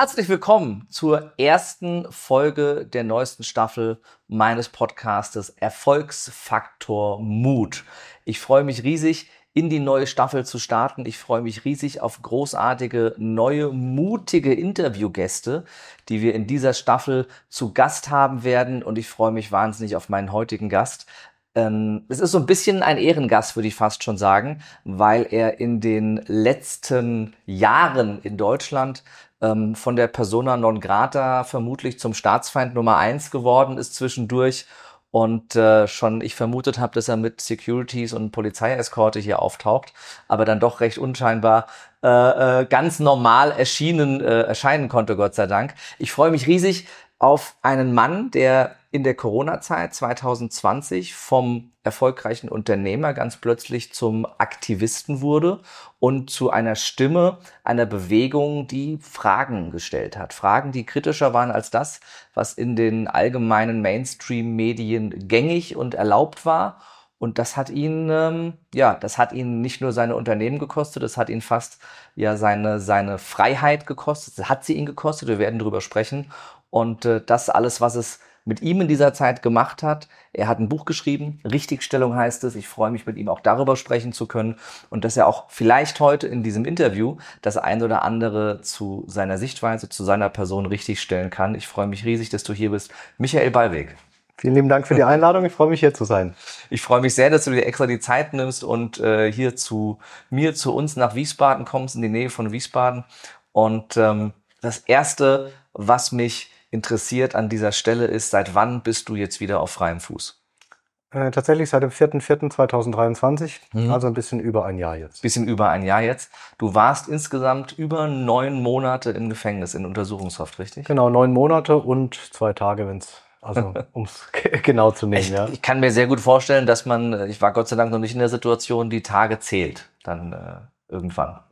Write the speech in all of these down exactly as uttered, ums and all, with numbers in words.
Herzlich willkommen zur ersten Folge der neuesten Staffel meines Podcastes Erfolgsfaktor Mut. Ich freue mich riesig, in die neue Staffel zu starten. Ich freue mich riesig auf großartige, neue, mutige Interviewgäste, die wir in dieser Staffel zu Gast haben werden. Und ich freue mich wahnsinnig auf meinen heutigen Gast. Ähm, es ist so ein bisschen ein Ehrengast, würde ich fast schon sagen, weil er in den letzten Jahren in Deutschland ähm, von der Persona non grata vermutlich zum Staatsfeind Nummer eins geworden ist zwischendurch und äh, schon ich vermutet habe, dass er mit Securities und Polizeieskorte hier auftaucht, aber dann doch recht unscheinbar äh, äh, ganz normal erschienen äh, erscheinen konnte, Gott sei Dank. Ich freue mich riesig auf einen Mann, der in der Corona-Zeit zwanzig zwanzig vom erfolgreichen Unternehmer ganz plötzlich zum Aktivisten wurde und zu einer Stimme einer Bewegung, die Fragen gestellt hat. Fragen, die kritischer waren als das, was in den allgemeinen Mainstream-Medien gängig und erlaubt war. Und das hat ihn, ähm, ja, das hat ihn nicht nur seine Unternehmen gekostet, das hat ihn fast ja seine seine Freiheit gekostet. Das hat sie ihn gekostet. Wir werden darüber sprechen. Und äh, das alles, was es mit ihm in dieser Zeit gemacht hat. Er hat ein Buch geschrieben, Richtigstellung heißt es. Ich freue mich, mit ihm auch darüber sprechen zu können und dass er auch vielleicht heute in diesem Interview das ein oder andere zu seiner Sichtweise, zu seiner Person richtigstellen kann. Ich freue mich riesig, dass du hier bist. Michael Ballweg. Vielen lieben Dank für die Einladung. Ich freue mich, hier zu sein. Ich freue mich sehr, dass du dir extra die Zeit nimmst und äh, hier zu mir, zu uns nach Wiesbaden kommst, in die Nähe von Wiesbaden. Und ähm, das Erste, was mich interessiert an dieser Stelle ist, seit wann bist du jetzt wieder auf freiem Fuß? Äh, tatsächlich seit dem vierten vierten zweitausenddreiundzwanzig, Mhm. also ein bisschen über ein Jahr jetzt. Bisschen über ein Jahr jetzt. Du warst insgesamt über neun Monate im Gefängnis, in Untersuchungshaft, richtig? Genau, neun Monate und zwei Tage, wenn es, also um es genau zu nehmen. Ich, ja. ich kann mir sehr gut vorstellen, dass man, ich war Gott sei Dank noch nicht in der Situation, die Tage zählt dann äh, irgendwann.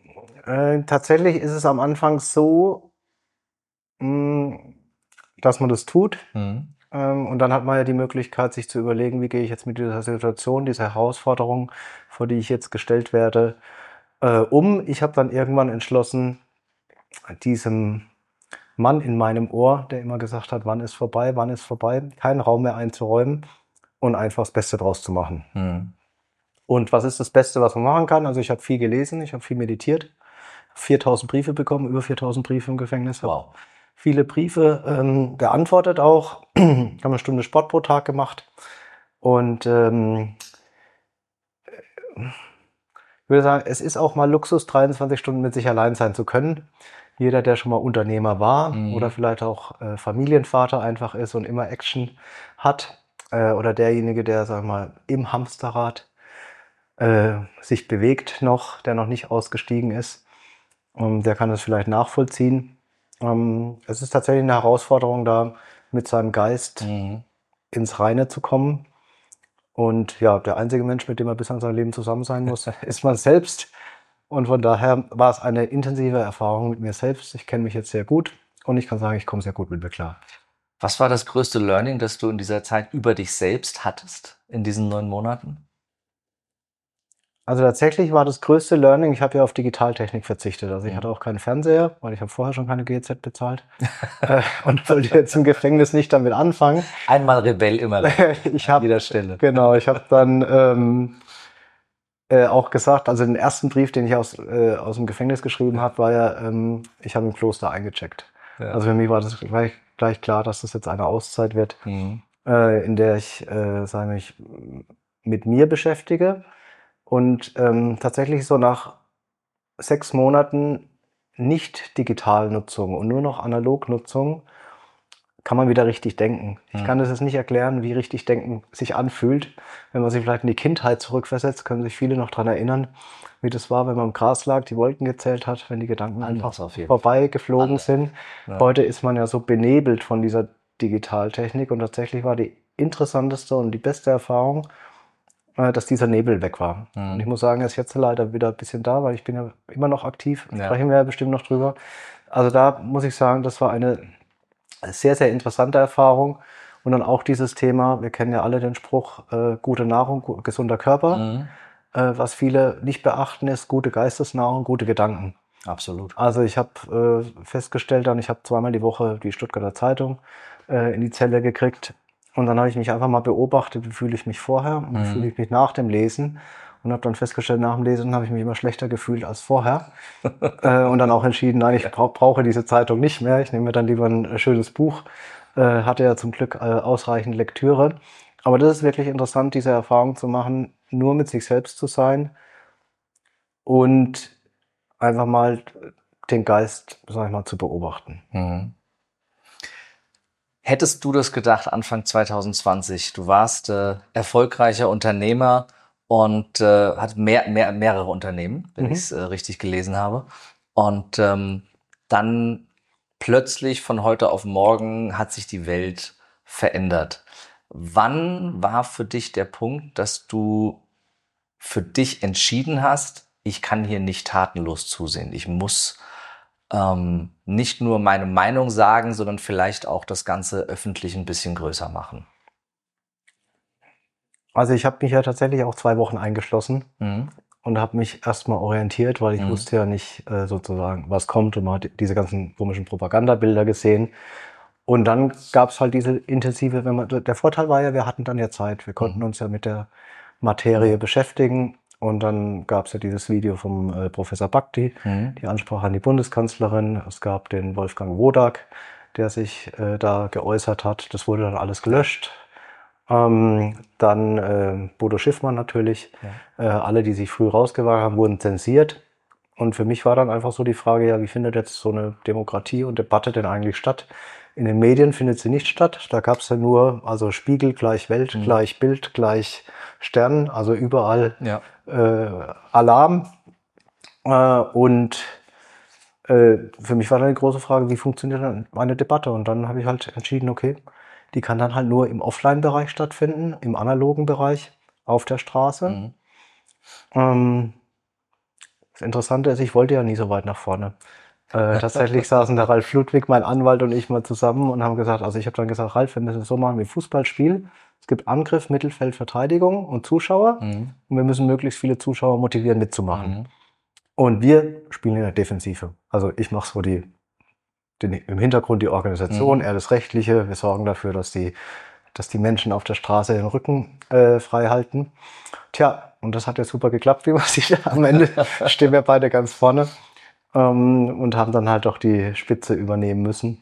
Äh, tatsächlich ist es am Anfang so, mh, dass man das tut. Mhm. Ähm, und dann hat man ja die Möglichkeit, sich zu überlegen, wie gehe ich jetzt mit dieser Situation, dieser Herausforderung, vor die ich jetzt gestellt werde, äh, um. Ich habe dann irgendwann entschlossen, diesem Mann in meinem Ohr, der immer gesagt hat, wann ist vorbei, wann ist vorbei, keinen Raum mehr einzuräumen und einfach das Beste draus zu machen. Mhm. Und was ist das Beste, was man machen kann? Also ich habe viel gelesen, ich habe viel meditiert, viertausend Briefe bekommen, über viertausend Briefe im Gefängnis. Wow. Viele Briefe ähm, geantwortet auch, haben eine Stunde Sport pro Tag gemacht und ähm, ich würde sagen, es ist auch mal Luxus, dreiundzwanzig Stunden mit sich allein sein zu können. Jeder, der schon mal Unternehmer war Mhm. oder vielleicht auch äh, Familienvater einfach ist und immer Action hat äh, oder derjenige, der, sagen wir mal, im Hamsterrad äh, sich bewegt noch, der noch nicht ausgestiegen ist, ähm, der kann das vielleicht nachvollziehen. Ähm, es ist tatsächlich eine Herausforderung, da mit seinem Geist Mhm. ins Reine zu kommen. Und ja, der einzige Mensch, mit dem er bis an sein Leben zusammen sein muss, ist man selbst. Und von daher war es eine intensive Erfahrung mit mir selbst. Ich kenne mich jetzt sehr gut und ich kann sagen, ich komme sehr gut mit mir klar. Was war das größte Learning, das du in dieser Zeit über dich selbst hattest, in diesen neun Monaten? Also tatsächlich war das größte Learning, ich habe ja auf Digitaltechnik verzichtet. Also ich Mhm. hatte auch keinen Fernseher, weil ich habe vorher schon keine G Z bezahlt äh, und wollte jetzt im Gefängnis nicht damit anfangen. Einmal Rebell, immer ich an habe jeder Stelle. Genau, ich habe dann ähm, äh, auch gesagt, also den ersten Brief, den ich aus, äh, aus dem Gefängnis geschrieben habe, war ja, ähm, ich habe im Kloster eingecheckt. Ja. Also für mich war das gleich, gleich klar, dass das jetzt eine Auszeit wird, Mhm. äh, in der ich, äh, sage ich, mit mir beschäftige. Und ähm, tatsächlich so nach sechs Monaten nicht Digitalnutzung und nur noch Analognutzung kann man wieder richtig denken. Ich Mhm. kann das jetzt nicht erklären, wie richtig denken sich anfühlt. Wenn man sich vielleicht in die Kindheit zurückversetzt, können sich viele noch dran erinnern, wie das war, wenn man im Gras lag, die Wolken gezählt hat, wenn die Gedanken Anders einfach auf jeden vorbeigeflogen Anders. sind. Ja. Heute ist man ja so benebelt von dieser Digitaltechnik und tatsächlich war die interessanteste und die beste Erfahrung, äh, dass dieser Nebel weg war. Mhm. Und ich muss sagen, er ist jetzt leider wieder ein bisschen da, weil ich bin ja immer noch aktiv. Ja. Sprechen wir ja bestimmt noch drüber. Also da muss ich sagen, das war eine sehr, sehr interessante Erfahrung. Und dann auch dieses Thema, wir kennen ja alle den Spruch, äh, gute Nahrung, gu- gesunder Körper. Mhm. Äh, was viele nicht beachten, ist gute Geistesnahrung, gute Gedanken. Absolut. Also ich habe äh, festgestellt, dann ich habe zweimal die Woche die Stuttgarter Zeitung äh, in die Zelle gekriegt und dann habe ich mich einfach mal beobachtet, wie fühle ich mich vorher und wie fühle Mhm. ich mich nach dem Lesen und habe dann festgestellt, nach dem Lesen habe ich mich immer schlechter gefühlt als vorher äh, und dann auch entschieden, nein, ich bra brauche diese Zeitung nicht mehr, ich nehme mir dann lieber ein äh, schönes Buch, äh, hatte ja zum Glück äh, ausreichend Lektüre, aber das ist wirklich interessant, diese Erfahrung zu machen, nur mit sich selbst zu sein und einfach mal den Geist, sag ich mal, zu beobachten. Mhm. Hättest du das gedacht Anfang zwanzig zwanzig? Du warst äh, erfolgreicher Unternehmer und äh, hat mehr, mehr, mehrere Unternehmen, wenn ich Mhm. es äh, richtig gelesen habe. Und ähm, dann plötzlich von heute auf morgen hat sich die Welt verändert. Wann war für dich der Punkt, dass du für dich entschieden hast, ich kann hier nicht tatenlos zusehen. Ich muss ähm, nicht nur meine Meinung sagen, sondern vielleicht auch das Ganze öffentlich ein bisschen größer machen. Also ich habe mich ja tatsächlich auch zwei Wochen eingeschlossen Mhm. und habe mich erstmal orientiert, weil ich Mhm. wusste ja nicht äh, sozusagen, was kommt und man hat diese ganzen komischen Propagandabilder gesehen. Und dann gab es halt diese intensive, wenn man, der Vorteil war ja, wir hatten dann ja Zeit, wir konnten Mhm. uns ja mit der Materie Ja. beschäftigen. Und dann gab es ja dieses Video vom äh, Professor Bhakti, Mhm. die Ansprache an die Bundeskanzlerin. Es gab den Wolfgang Wodak, der sich äh, da geäußert hat. Das wurde dann alles gelöscht. Ähm, dann äh, Bodo Schiffmann natürlich. Ja. Äh, alle, die sich früh rausgewagt haben, wurden zensiert. Und für mich war dann einfach so die Frage, ja, wie findet jetzt so eine Demokratie und Debatte denn eigentlich statt? In den Medien findet sie nicht statt. Da gab es ja nur, also Spiegel gleich Welt, Mhm. gleich Bild, gleich Stern, also überall Ja. äh, Alarm. Äh, und äh, für mich war dann die große Frage, wie funktioniert dann eine Debatte? Und dann habe ich halt entschieden, okay, die kann dann halt nur im Offline-Bereich stattfinden, im analogen Bereich, auf der Straße. Mhm. Ähm, das Interessante ist, ich wollte ja nie so weit nach vorne. Äh, tatsächlich saßen der Ralf Ludwig, mein Anwalt und ich mal zusammen und haben gesagt, also ich habe dann gesagt, Ralf, wir müssen es so machen wie Fußballspiel. Es gibt Angriff, Mittelfeld, Verteidigung und Zuschauer Mhm. und wir müssen möglichst viele Zuschauer motivieren, mitzumachen. Mhm. Und wir spielen in der Defensive. Also ich mache so die, den, im Hintergrund die Organisation, Mhm. er das Rechtliche. Wir sorgen dafür, dass die, dass die Menschen auf der Straße den Rücken äh, frei halten. Tja, und das hat ja super geklappt, wie man sieht. Am Ende stehen wir beide ganz vorne ähm, und haben dann halt auch die Spitze übernehmen müssen.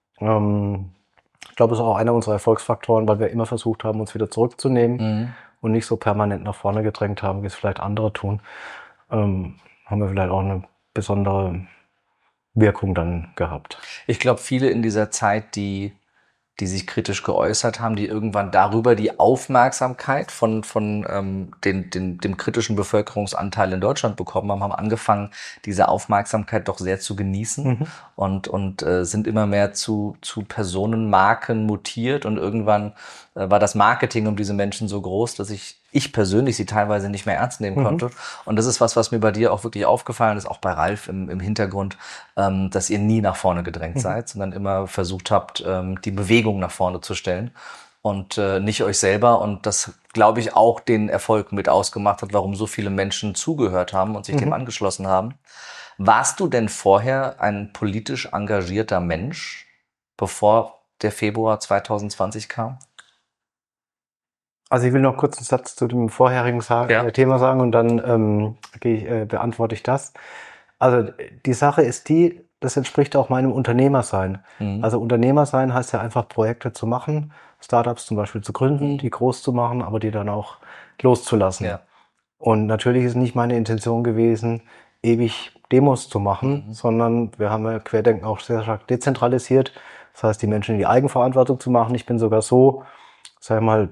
Ähm, ich glaube, das ist auch einer unserer Erfolgsfaktoren, weil wir immer versucht haben, uns wieder zurückzunehmen Mhm. und nicht so permanent nach vorne gedrängt haben, wie es vielleicht andere tun. Ähm, haben wir vielleicht auch eine besondere Wirkung dann gehabt. Ich glaube, viele in dieser Zeit, die die sich kritisch geäußert haben, die irgendwann darüber die Aufmerksamkeit von, von ähm, den, den, dem kritischen Bevölkerungsanteil in Deutschland bekommen haben, haben angefangen, diese Aufmerksamkeit doch sehr zu genießen Mhm. und, und äh, sind immer mehr zu, zu Personenmarken mutiert und irgendwann äh, war das Marketing um diese Menschen so groß, dass ich ich persönlich sie teilweise nicht mehr ernst nehmen Mhm. konnte. Und das ist was, was mir bei dir auch wirklich aufgefallen ist, auch bei Ralf im, im Hintergrund, ähm, dass ihr nie nach vorne gedrängt Mhm. seid, sondern immer versucht habt, ähm, die Bewegung nach vorne zu stellen und äh, nicht euch selber. Und das, glaube ich, auch den Erfolg mit ausgemacht hat, warum so viele Menschen zugehört haben und sich dem Mhm. angeschlossen haben. Warst du denn vorher ein politisch engagierter Mensch, bevor der Februar zwanzig zwanzig kam? Also ich will noch kurz einen Satz zu dem vorherigen Sa Ja. äh, Thema sagen und dann ähm, gehe ich, äh, beantworte ich das. Also die Sache ist die, das entspricht auch meinem Unternehmersein. Mhm. Also Unternehmersein heißt ja einfach Projekte zu machen, Startups zum Beispiel zu gründen, Mhm. die groß zu machen, aber die dann auch loszulassen. Ja. Und natürlich ist nicht meine Intention gewesen, ewig Demos zu machen, Mhm. sondern wir haben ja Querdenken auch sehr stark dezentralisiert. Das heißt, die Menschen in die Eigenverantwortung zu machen. Ich bin sogar so, sag ich mal,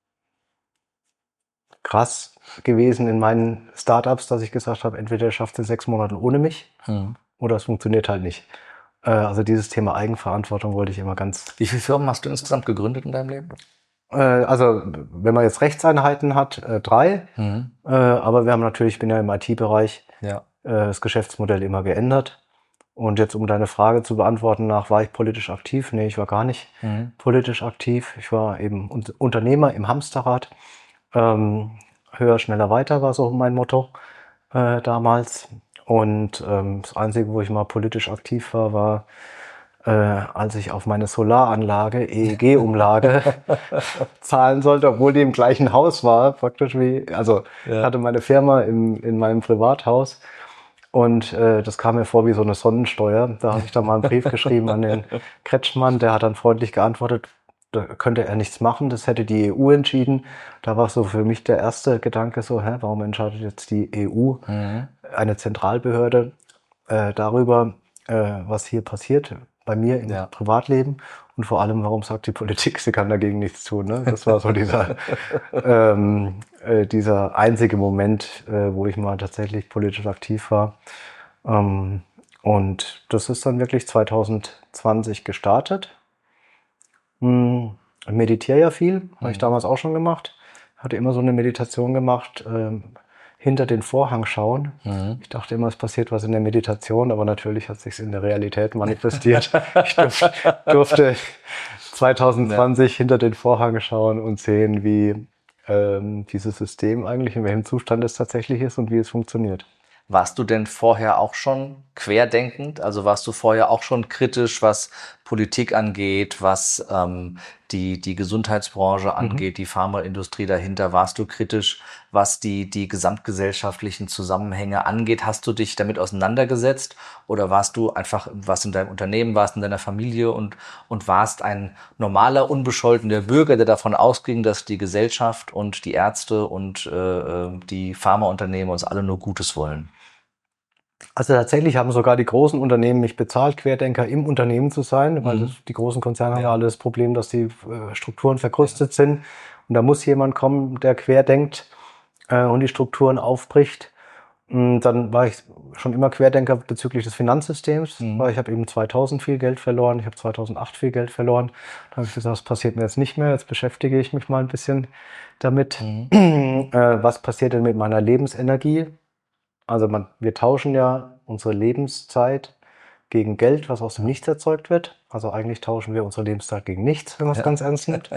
krass gewesen in meinen Startups, dass ich gesagt habe, entweder ihr schafft es in sechs Monaten ohne mich Mhm. oder es funktioniert halt nicht. Äh, Also dieses Thema Eigenverantwortung wollte ich immer ganz. Wie viele Firmen hast du insgesamt gegründet in deinem Leben? Äh, Also wenn man jetzt Rechtseinheiten hat, äh, drei. Mhm. Äh, Aber wir haben natürlich, ich bin ja im I T-Bereich, Ja. äh, das Geschäftsmodell immer geändert. Und jetzt, um deine Frage zu beantworten, nach, war ich politisch aktiv? Nee, ich war gar nicht Mhm. politisch aktiv. Ich war eben Un- Unternehmer im Hamsterrad. Ähm, höher, schneller, weiter war so mein Motto äh, damals. Und ähm, das Einzige, wo ich mal politisch aktiv war, war, äh, als ich auf meine Solaranlage, E E G-Umlage, zahlen sollte, obwohl die im gleichen Haus war, praktisch wie, also Ja. hatte meine Firma im, in meinem Privathaus. Und äh, das kam mir vor wie so eine Sonnensteuer. Da habe ich dann mal einen Brief geschrieben an den Kretschmann, der hat dann freundlich geantwortet, da könnte er nichts machen, das hätte die E U entschieden. Da war so für mich der erste Gedanke so, hä, warum entscheidet jetzt die E U, Mhm. eine Zentralbehörde, äh, darüber, äh, was hier passiert bei mir im Ja. Privatleben? Und vor allem, warum sagt die Politik, sie kann dagegen nichts tun? Ne? Das war so dieser, ähm, äh, dieser einzige Moment, äh, wo ich mal tatsächlich politisch aktiv war. Ähm, und das ist dann wirklich zwanzig zwanzig gestartet. Hm, ich meditiere ja viel, habe ich Mhm. damals auch schon gemacht. Hatte immer so eine Meditation gemacht, ähm, hinter den Vorhang schauen. Mhm. Ich dachte immer, es passiert was in der Meditation, aber natürlich hat sich in der Realität manifestiert. Ich durfte, durfte zwanzig zwanzig ja. hinter den Vorhang schauen und sehen, wie ähm, dieses System eigentlich, in welchem Zustand es tatsächlich ist und wie es funktioniert. Warst du denn vorher auch schon querdenkend? Also warst du vorher auch schon kritisch, was Politik angeht, was ähm, die, die Gesundheitsbranche angeht, mhm. die Pharmaindustrie dahinter? Warst du kritisch, was die, die gesamtgesellschaftlichen Zusammenhänge angeht? Hast du dich damit auseinandergesetzt? Oder warst du einfach, was in deinem Unternehmen, warst in deiner Familie und, und warst ein normaler, unbescholtener Bürger, der davon ausging, dass die Gesellschaft und die Ärzte und äh, die Pharmaunternehmen uns alle nur Gutes wollen? Also tatsächlich haben sogar die großen Unternehmen mich bezahlt, Querdenker im Unternehmen zu sein, weil das, die großen Konzerne ja. haben ja alle das Problem, dass die äh, Strukturen verkrustet ja. sind. Und da muss jemand kommen, der querdenkt äh, und die Strukturen aufbricht. Und dann war ich schon immer Querdenker bezüglich des Finanzsystems, mhm. weil ich habe eben zweitausend viel Geld verloren, ich habe zweitausendacht viel Geld verloren. Da habe ich gesagt, das passiert mir jetzt nicht mehr, jetzt beschäftige ich mich mal ein bisschen damit. Mhm. äh, was passiert denn mit meiner Lebensenergie? Also man, wir tauschen ja unsere Lebenszeit gegen Geld, was aus dem Nichts erzeugt wird. Also eigentlich tauschen wir unsere Lebenszeit gegen nichts, wenn man es ja. ganz ernst nimmt.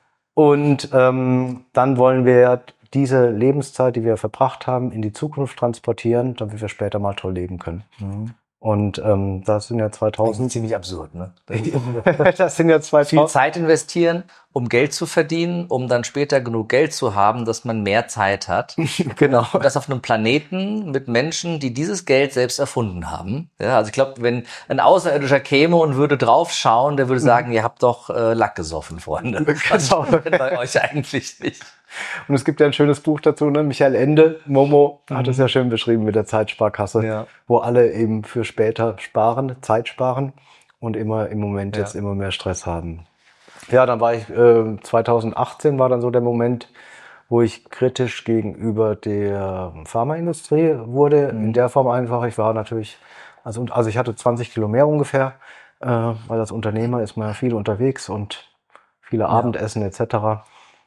Und ähm, dann wollen wir diese Lebenszeit, die wir verbracht haben, in die Zukunft transportieren, damit wir später mal toll leben können. Mhm. Und ähm, das sind ja zweitausend... ziemlich absurd, ne? Das, das sind ja zweitausend... Viel Zeit investieren, um Geld zu verdienen, um dann später genug Geld zu haben, dass man mehr Zeit hat. Genau. Und das auf einem Planeten mit Menschen, die dieses Geld selbst erfunden haben. Ja, also ich glaube, wenn ein Außerirdischer käme und würde draufschauen, der würde sagen, ihr habt doch äh, Lack gesoffen, Freunde. Das genau. bei euch eigentlich nicht. Und es gibt ja ein schönes Buch dazu, ne? Michael Ende, Momo, mhm. hat es ja schön beschrieben mit der Zeitsparkasse, ja. wo alle eben für später sparen, Zeit sparen und immer im Moment ja. jetzt immer mehr Stress haben. Ja, dann war ich, äh, zweitausendachtzehn war dann so der Moment, wo ich kritisch gegenüber der Pharmaindustrie wurde. Mhm. In der Form einfach, ich war natürlich, also, also ich hatte zwanzig Kilo mehr ungefähr, äh, weil als Unternehmer ist man ja viel unterwegs und viele ja. Abendessen et cetera.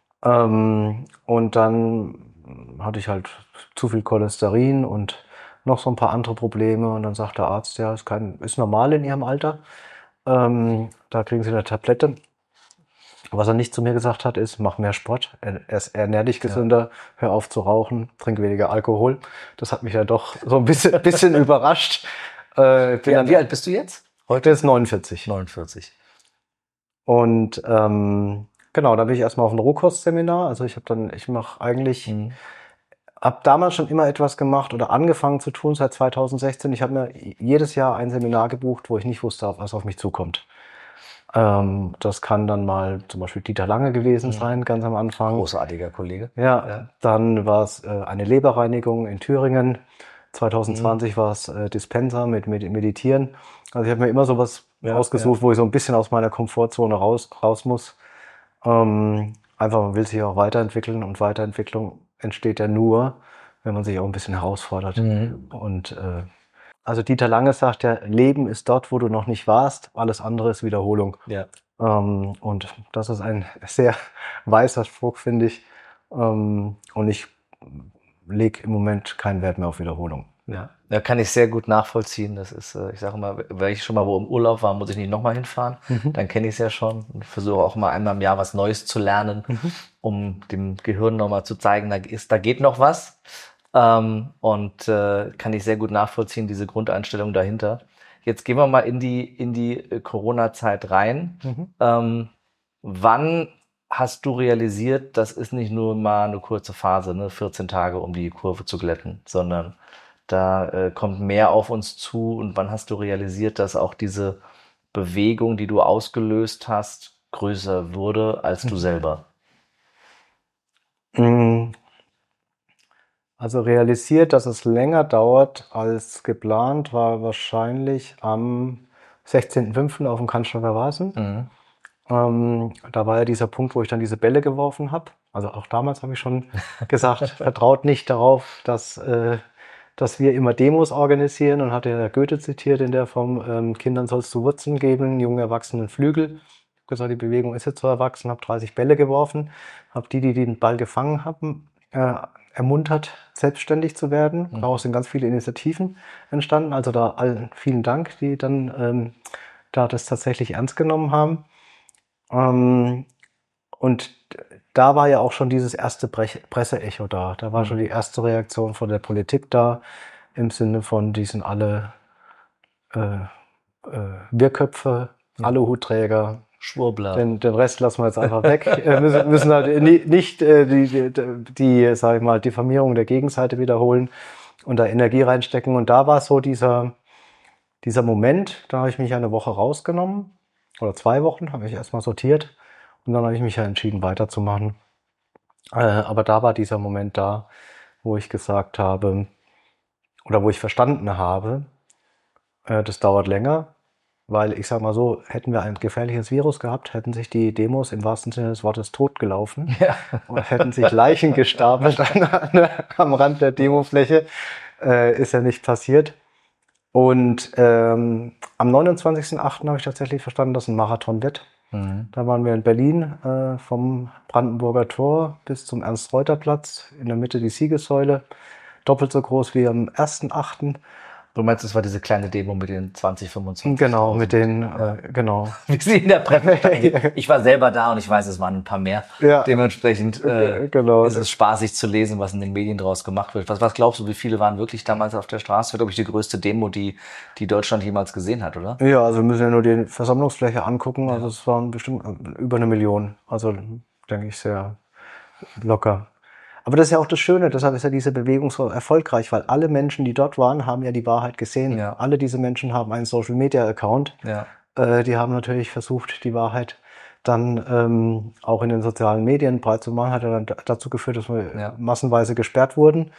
Ähm, und dann hatte ich halt zu viel Cholesterin und noch so ein paar andere Probleme. Und dann sagt der Arzt, ja, ist, kein, ist normal in Ihrem Alter. Ähm, da kriegen Sie eine Tablette. Was er nicht zu mir gesagt hat, ist, mach mehr Sport, er, ernähr dich gesünder, ja. hör auf zu rauchen, trink weniger Alkohol. Das hat mich ja doch so ein bisschen, bisschen überrascht. Äh, bin ja, dann, wie alt bist du jetzt? Heute ist neunundvierzig. neunundvierzig. Und ähm, genau, da bin ich erstmal auf ein Rohkostseminar. Also ich habe dann, ich mache eigentlich, mhm. habe damals schon immer etwas gemacht oder angefangen zu tun seit zweitausendsechzehn. Ich habe mir jedes Jahr ein Seminar gebucht, wo ich nicht wusste, was auf mich zukommt. Ähm, das kann dann mal zum Beispiel Dieter Lange gewesen sein, mhm. ganz am Anfang. Großartiger Kollege. Ja, ja. Dann war es äh, eine Leberreinigung in Thüringen. zweitausendzwanzig mhm. war es äh, Dispenser mit, mit Meditieren. Also ich habe mir immer sowas ja, ausgesucht, ja. wo ich so ein bisschen aus meiner Komfortzone raus, raus muss. Ähm, einfach, man will sich auch weiterentwickeln und Weiterentwicklung entsteht ja nur, wenn man sich auch ein bisschen herausfordert. Mhm. Und äh, also Dieter Lange sagt ja, Leben ist dort, wo du noch nicht warst, alles andere ist Wiederholung. Ja. Ähm, und das ist ein sehr weiser Spruch, finde ich. Ähm, und ich lege im Moment keinen Wert mehr auf Wiederholung. Ja, da kann ich sehr gut nachvollziehen. Das ist, ich sage immer, wenn ich schon mal wo im Urlaub war, muss ich nicht nochmal hinfahren. Mhm. Dann kenne ich es ja schon und versuche auch mal einmal im Jahr was Neues zu lernen, mhm. um dem Gehirn nochmal zu zeigen, da ist, da geht noch was. Ähm, und äh, kann ich sehr gut nachvollziehen, diese Grundeinstellung dahinter. Jetzt gehen wir mal in die, in die äh, Corona-Zeit rein. Mhm. Ähm, wann hast du realisiert, das ist nicht nur mal eine kurze Phase, ne, vierzehn Tage, um die Kurve zu glätten, sondern da äh, kommt mehr auf uns zu. Und wann hast du realisiert, dass auch diese Bewegung, die du ausgelöst hast, größer wurde als du selber? Mm, Also realisiert, dass es länger dauert als geplant, war wahrscheinlich am sechzehnten fünften auf dem Cannstatter Wasen. Mhm. Ähm, da war ja dieser Punkt, wo ich dann diese Bälle geworfen habe. Also auch damals habe ich schon gesagt, vertraut nicht darauf, dass, äh, dass wir immer Demos organisieren, und hatte ja Goethe zitiert in der Form, ähm, Kindern sollst du Wurzeln geben, jungen Erwachsenen Flügel. Ich habe gesagt, die Bewegung ist jetzt so erwachsen, habe dreißig Bälle geworfen, habe die, die den Ball gefangen haben, äh, ermuntert, selbstständig zu werden. Mhm. Daraus sind ganz viele Initiativen entstanden. Also da allen vielen Dank, die dann ähm, da das tatsächlich ernst genommen haben. Ähm, und da war ja auch schon dieses erste Brech Presseecho da. Da war Mhm. schon die erste Reaktion von der Politik da, im Sinne von, die sind alle äh, äh, Wirrköpfe, Ja. Aluhutträger. Schwurbler. Den, den Rest lassen wir jetzt einfach weg. äh, müssen, müssen halt ni- nicht äh, die, die, die, sag ich mal, Diffamierung der Gegenseite wiederholen und da Energie reinstecken. Und da war so dieser, dieser Moment, da habe ich mich eine Woche rausgenommen, oder zwei Wochen, habe ich erstmal sortiert, und dann habe ich mich ja entschieden, weiterzumachen. Äh, aber da war dieser Moment da, wo ich gesagt habe, oder wo ich verstanden habe, äh, das dauert länger, weil ich sage mal so, hätten wir ein gefährliches Virus gehabt, hätten sich die Demos im wahrsten Sinne des Wortes totgelaufen, Ja. und hätten sich Leichen gestapelt an, an, am Rand der Demofläche. Äh, ist ja nicht passiert. Und ähm, am neunundzwanzigsten achten habe ich tatsächlich verstanden, dass ein Marathon wird. Mhm. Da waren wir in Berlin, äh, vom Brandenburger Tor bis zum Ernst-Reuter-Platz, in der Mitte die Siegessäule, doppelt so groß wie am ersten achten Du meinst, es war diese kleine Demo mit den zwanzig, fünfundzwanzig? Genau, mit den, Ja. äh, genau. Wie sie in der Presse. Ich war selber da und ich weiß, es waren ein paar mehr. Ja. Dementsprechend äh, Genau. ist es spaßig zu lesen, was in den Medien draus gemacht wird. Was, was glaubst du, wie viele waren wirklich damals auf der Straße? Das war, glaube ich, die größte Demo, die, die Deutschland jemals gesehen hat, oder? Ja, also wir müssen ja nur die Versammlungsfläche angucken. Also es waren bestimmt über eine Million. Also denke ich sehr locker. Aber das ist ja auch das Schöne, deshalb ist ja diese Bewegung so erfolgreich, weil alle Menschen, die dort waren, haben ja die Wahrheit gesehen. Ja. Alle diese Menschen haben einen Social-Media-Account. Ja. Äh, die haben natürlich versucht, die Wahrheit dann ähm, auch in den sozialen Medien breit zu machen. Hat ja dann d- dazu geführt, dass wir Ja. massenweise gesperrt wurden.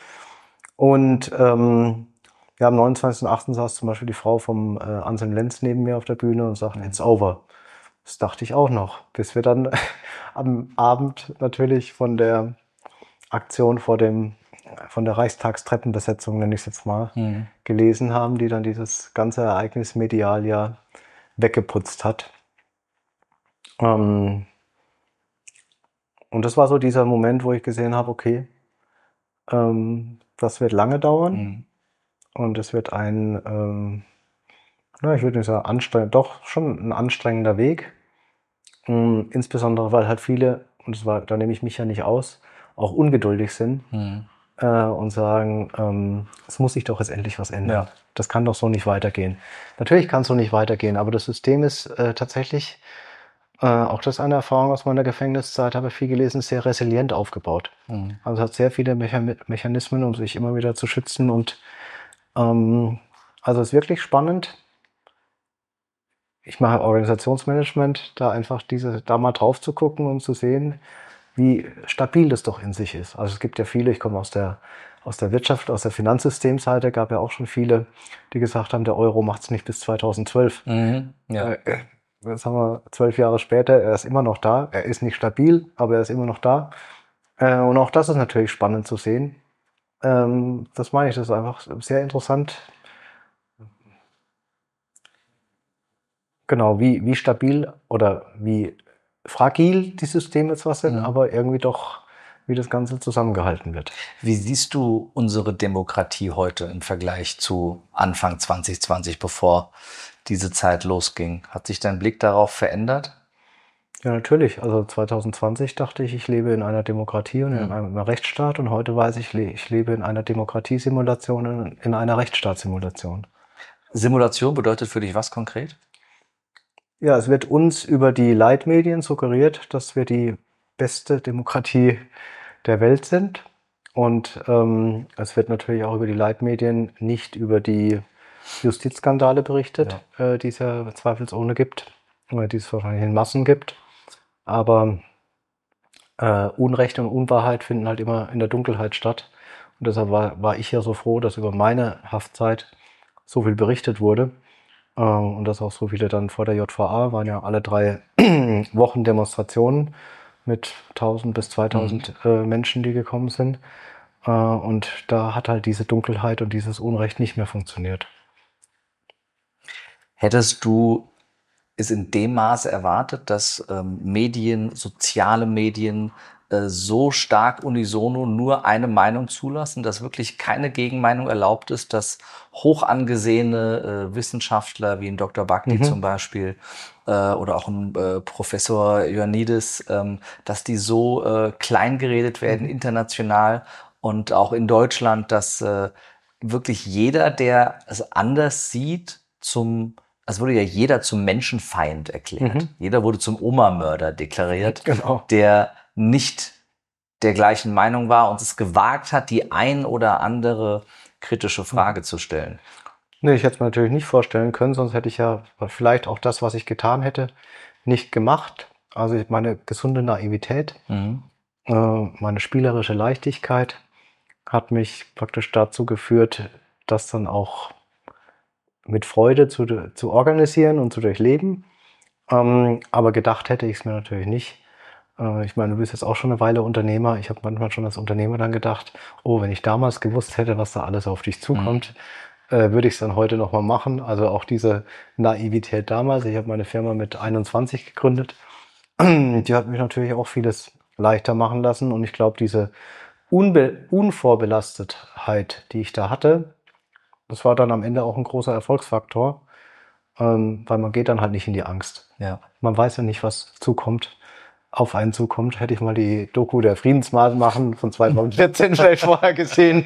Und ähm, ja, am neunundzwanzigsten achten saß zum Beispiel die Frau vom äh, Anselm Lenz neben mir auf der Bühne und sagte, it's over. Das dachte ich auch noch, bis wir dann am Abend natürlich von der Aktion vor dem, von der Reichstagstreppenbesetzung, nenne ich es jetzt mal, Mhm. gelesen haben, die dann dieses ganze Ereignis medial ja weggeputzt hat. Ähm, und das war so dieser Moment, wo ich gesehen habe, okay, ähm, das wird lange dauern, Mhm. und es wird ein, ähm, na, ich würde nicht sagen anstrengend, doch schon ein anstrengender Weg. Ähm, insbesondere, weil halt viele, und das war, da nehme ich mich ja nicht aus, auch ungeduldig sind. Mhm. Äh, und sagen, ähm, es muss sich doch jetzt endlich was ändern. Ja. Das kann doch so nicht weitergehen. Natürlich kann es so nicht weitergehen, aber das System ist äh, tatsächlich, äh, auch das ist eine Erfahrung aus meiner Gefängniszeit, habe ich viel gelesen, sehr resilient aufgebaut. Mhm. Also es hat sehr viele Mecha Mechanismen, um sich immer wieder zu schützen, und ähm, also es ist wirklich spannend. Ich mache Organisationsmanagement, da einfach diese, da mal drauf zu gucken und zu sehen, wie stabil das doch in sich ist. Also es gibt ja viele, ich komme aus der, aus der Wirtschaft, aus der Finanzsystemseite, gab ja auch schon viele, die gesagt haben, der Euro macht es nicht bis zweitausendzwölf. Mhm. Ja. Äh, jetzt haben wir zwölf Jahre später, er ist immer noch da. Er ist nicht stabil, aber er ist immer noch da. Äh, und auch das ist natürlich spannend zu sehen. Ähm, das meine ich, das ist einfach sehr interessant. Genau, wie, wie stabil oder wie fragil die Systeme zwar sind, Mhm. aber irgendwie doch, wie das Ganze zusammengehalten wird. Wie siehst du unsere Demokratie heute im Vergleich zu Anfang zwanzig zwanzig, bevor diese Zeit losging? Hat sich dein Blick darauf verändert? Ja, natürlich. Also zwanzig zwanzig dachte ich, ich lebe in einer Demokratie und in Mhm. einem Rechtsstaat und heute weiß ich, le- ich lebe in einer Demokratiesimulation und in einer Rechtsstaatssimulation. Simulation bedeutet für dich was konkret? Ja, es wird uns über die Leitmedien suggeriert, dass wir die beste Demokratie der Welt sind. Und ähm, es wird natürlich auch über die Leitmedien nicht über die Justizskandale berichtet, äh, die es ja zweifelsohne gibt, oder die es wahrscheinlich in Massen gibt. Aber äh, Unrecht und Unwahrheit finden halt immer in der Dunkelheit statt. Und deshalb war, war ich ja so froh, dass über meine Haftzeit so viel berichtet wurde. Äh, und dass auch so viele dann vor der J V A waren ja alle drei Wochen Demonstrationen mit tausend bis Mhm. zweitausend äh, Menschen, die gekommen sind. Äh, und da hat halt diese Dunkelheit und dieses Unrecht nicht mehr funktioniert. Hättest du es in dem Maße erwartet, dass ähm, Medien, soziale Medien äh, so stark unisono nur eine Meinung zulassen, dass wirklich keine Gegenmeinung erlaubt ist, dass hoch angesehene äh, Wissenschaftler wie ein Doktor Bhakti zum Mhm. Beispiel äh, oder auch ein äh, Professor Ioannidis, ähm, dass die so äh, klein geredet werden Mhm. international und auch in Deutschland, dass äh, wirklich jeder, der es anders sieht, zum es wurde ja jeder zum Menschenfeind erklärt. Mhm. Jeder wurde zum Oma-Mörder deklariert, Genau. der nicht der gleichen Meinung war und es gewagt hat, die ein oder andere kritische Mhm. Frage zu stellen. Nee, ich hätte es mir natürlich nicht vorstellen können, sonst hätte ich ja vielleicht auch das, was ich getan hätte, nicht gemacht. Also ich- meine gesunde Naivität, Mhm. äh, meine spielerische Leichtigkeit hat mich praktisch dazu geführt, das dann auch mit Freude zu, zu organisieren und zu durchleben. Ähm, aber gedacht hätte ich es mir natürlich nicht. Äh, ich meine, du bist jetzt auch schon eine Weile Unternehmer. Ich habe manchmal schon als Unternehmer dann gedacht, oh, wenn ich damals gewusst hätte, was da alles auf dich Mhm. zukommt, äh, würde ich es dann heute nochmal machen. Also auch diese Naivität damals. Ich habe meine Firma mit einundzwanzig gegründet. Die hat mich natürlich auch vieles leichter machen lassen. Und ich glaube, diese Unbe Unvorbelastetheit, die ich da hatte, das war dann am Ende auch ein großer Erfolgsfaktor, ähm, weil man geht dann halt nicht in die Angst. Ja. Man weiß ja nicht, was zukommt, auf einen zukommt. Hätte ich mal die Doku der Friedensmaßen machen von zweitausendvierzehn vielleicht vorher gesehen.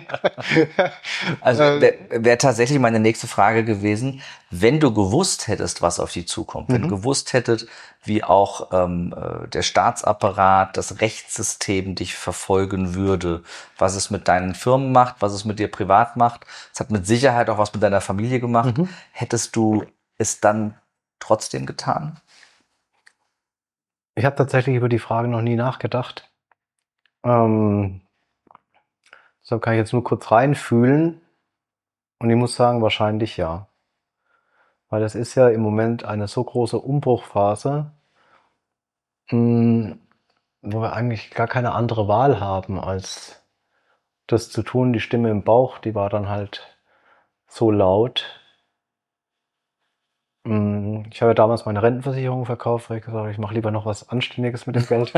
Also äh, wäre wär tatsächlich meine nächste Frage gewesen, wenn du gewusst hättest, was auf dich zukommt, wenn du mhm, gewusst hättest, wie auch ähm, äh, der Staatsapparat, das Rechtssystem dich verfolgen würde, was es mit deinen Firmen macht, was es mit dir privat macht, es hat mit Sicherheit auch was mit deiner Familie gemacht, mhm. hättest du es dann trotzdem getan? Ich habe tatsächlich über die Frage noch nie nachgedacht. Ähm, deshalb kann ich jetzt nur kurz reinfühlen und ich muss sagen, wahrscheinlich ja. Weil es ist ja im Moment eine so große Umbruchphase, mh, wo wir eigentlich gar keine andere Wahl haben, als das zu tun. Die Stimme im Bauch, die war dann halt so laut. Mh, Ich habe ja damals meine Rentenversicherung verkauft, weil ich gesagt habe, ich mache lieber noch was Anständiges mit dem Geld,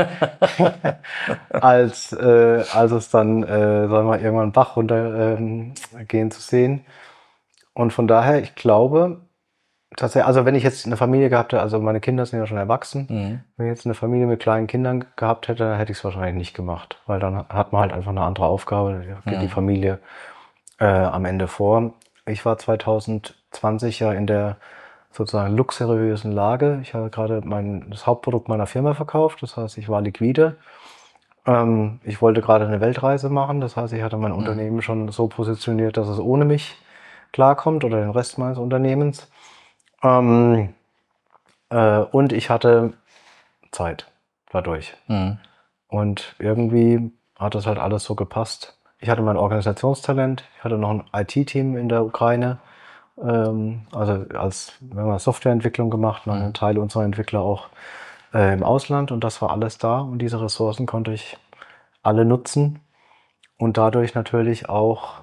als, äh, als es dann, äh, sagen wir mal, irgendwann Bach runtergehen ähm, gehen zu sehen. Und von daher, ich glaube, tatsächlich, also wenn ich jetzt eine Familie gehabt hätte, also meine Kinder sind ja schon erwachsen, Mhm. wenn ich jetzt eine Familie mit kleinen Kindern gehabt hätte, dann hätte ich es wahrscheinlich nicht gemacht, weil dann hat man halt einfach eine andere Aufgabe, da geht die Mhm. Familie äh, am Ende vor. Ich war zwanzig zwanzig ja in der sozusagen luxuriösen Lage. Ich habe gerade mein, das Hauptprodukt meiner Firma verkauft, das heißt, ich war liquide. Ähm, ich wollte gerade eine Weltreise machen, das heißt, ich hatte mein Mhm. Unternehmen schon so positioniert, dass es ohne mich klarkommt oder den Rest meines Unternehmens. Ähm, äh, und ich hatte Zeit dadurch. Mhm. Und irgendwie hat das halt alles so gepasst. Ich hatte mein Organisationstalent, ich hatte noch ein I T-Team in der Ukraine, ähm, also als wir haben Softwareentwicklung gemacht, noch einen Mhm. Teil unserer Entwickler auch äh, im Ausland und das war alles da und diese Ressourcen konnte ich alle nutzen und dadurch natürlich auch,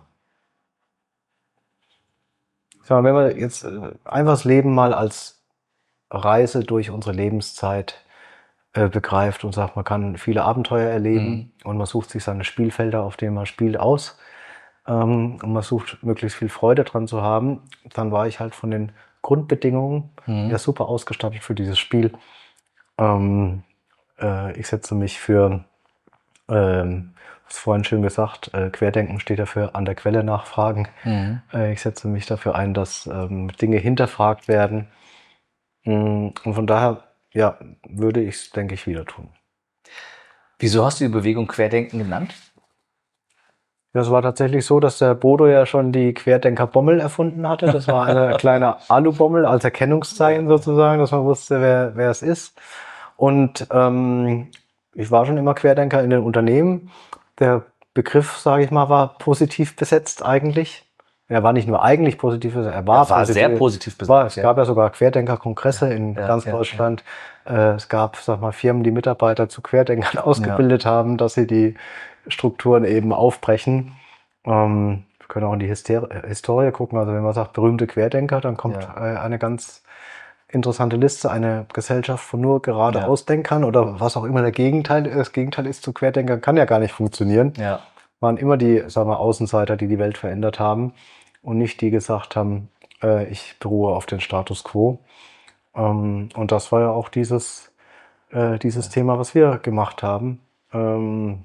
ich sag mal, wenn wir jetzt äh, einfach das Leben mal als Reise durch unsere Lebenszeit äh, begreift und sagt, man kann viele Abenteuer Mhm. erleben und man sucht sich seine Spielfelder, auf denen man spielt, aus ähm, und man sucht möglichst viel Freude dran zu haben, dann war ich halt von den Grundbedingungen ja Mhm. super ausgestattet für dieses Spiel. Ähm, äh, ich setze mich für, ähm, hast vorhin schön gesagt, äh, Querdenken steht dafür an der Quelle nachfragen. Mhm. Äh, ich setze mich dafür ein, dass ähm, Dinge hinterfragt werden. Mm, Und von daher, ja, würde ich es, denke ich, wieder tun. Wieso hast du die Bewegung Querdenken genannt? Ja, es war tatsächlich so, dass der Bodo ja schon die Querdenker-Bommel erfunden hatte. Das war eine kleine Alubommel als Erkennungszeichen sozusagen, dass man wusste, wer, wer es ist. Und ähm, ich war schon immer Querdenker in den Unternehmen. Der Begriff, sage ich mal, war positiv besetzt eigentlich. Er war nicht nur eigentlich positiv besetzt, er war Er war sehr positiv. positiv Es war, besetzt, es ja. gab ja sogar Querdenker-Kongresse in Ja, ganz ja, ja. Deutschland. Äh, es gab, sag mal, Firmen, die Mitarbeiter zu Querdenkern ausgebildet haben, dass sie die Strukturen eben aufbrechen. Ähm, wir können auch in die Hyster Historie gucken. Also wenn man sagt berühmte Querdenker, dann kommt Ja. äh, eine ganz interessante Liste, eine Gesellschaft von nur gerade Ja. Ausdenkern oder was auch immer der Gegenteil, das Gegenteil ist zu Querdenkern, kann ja gar nicht funktionieren. Ja. Waren immer die, sagen wir, Außenseiter, die die Welt verändert haben und nicht die gesagt haben, äh, ich beruhe auf den Status quo. Ähm, und das war ja auch dieses, äh, dieses Thema, was wir gemacht haben. Ähm,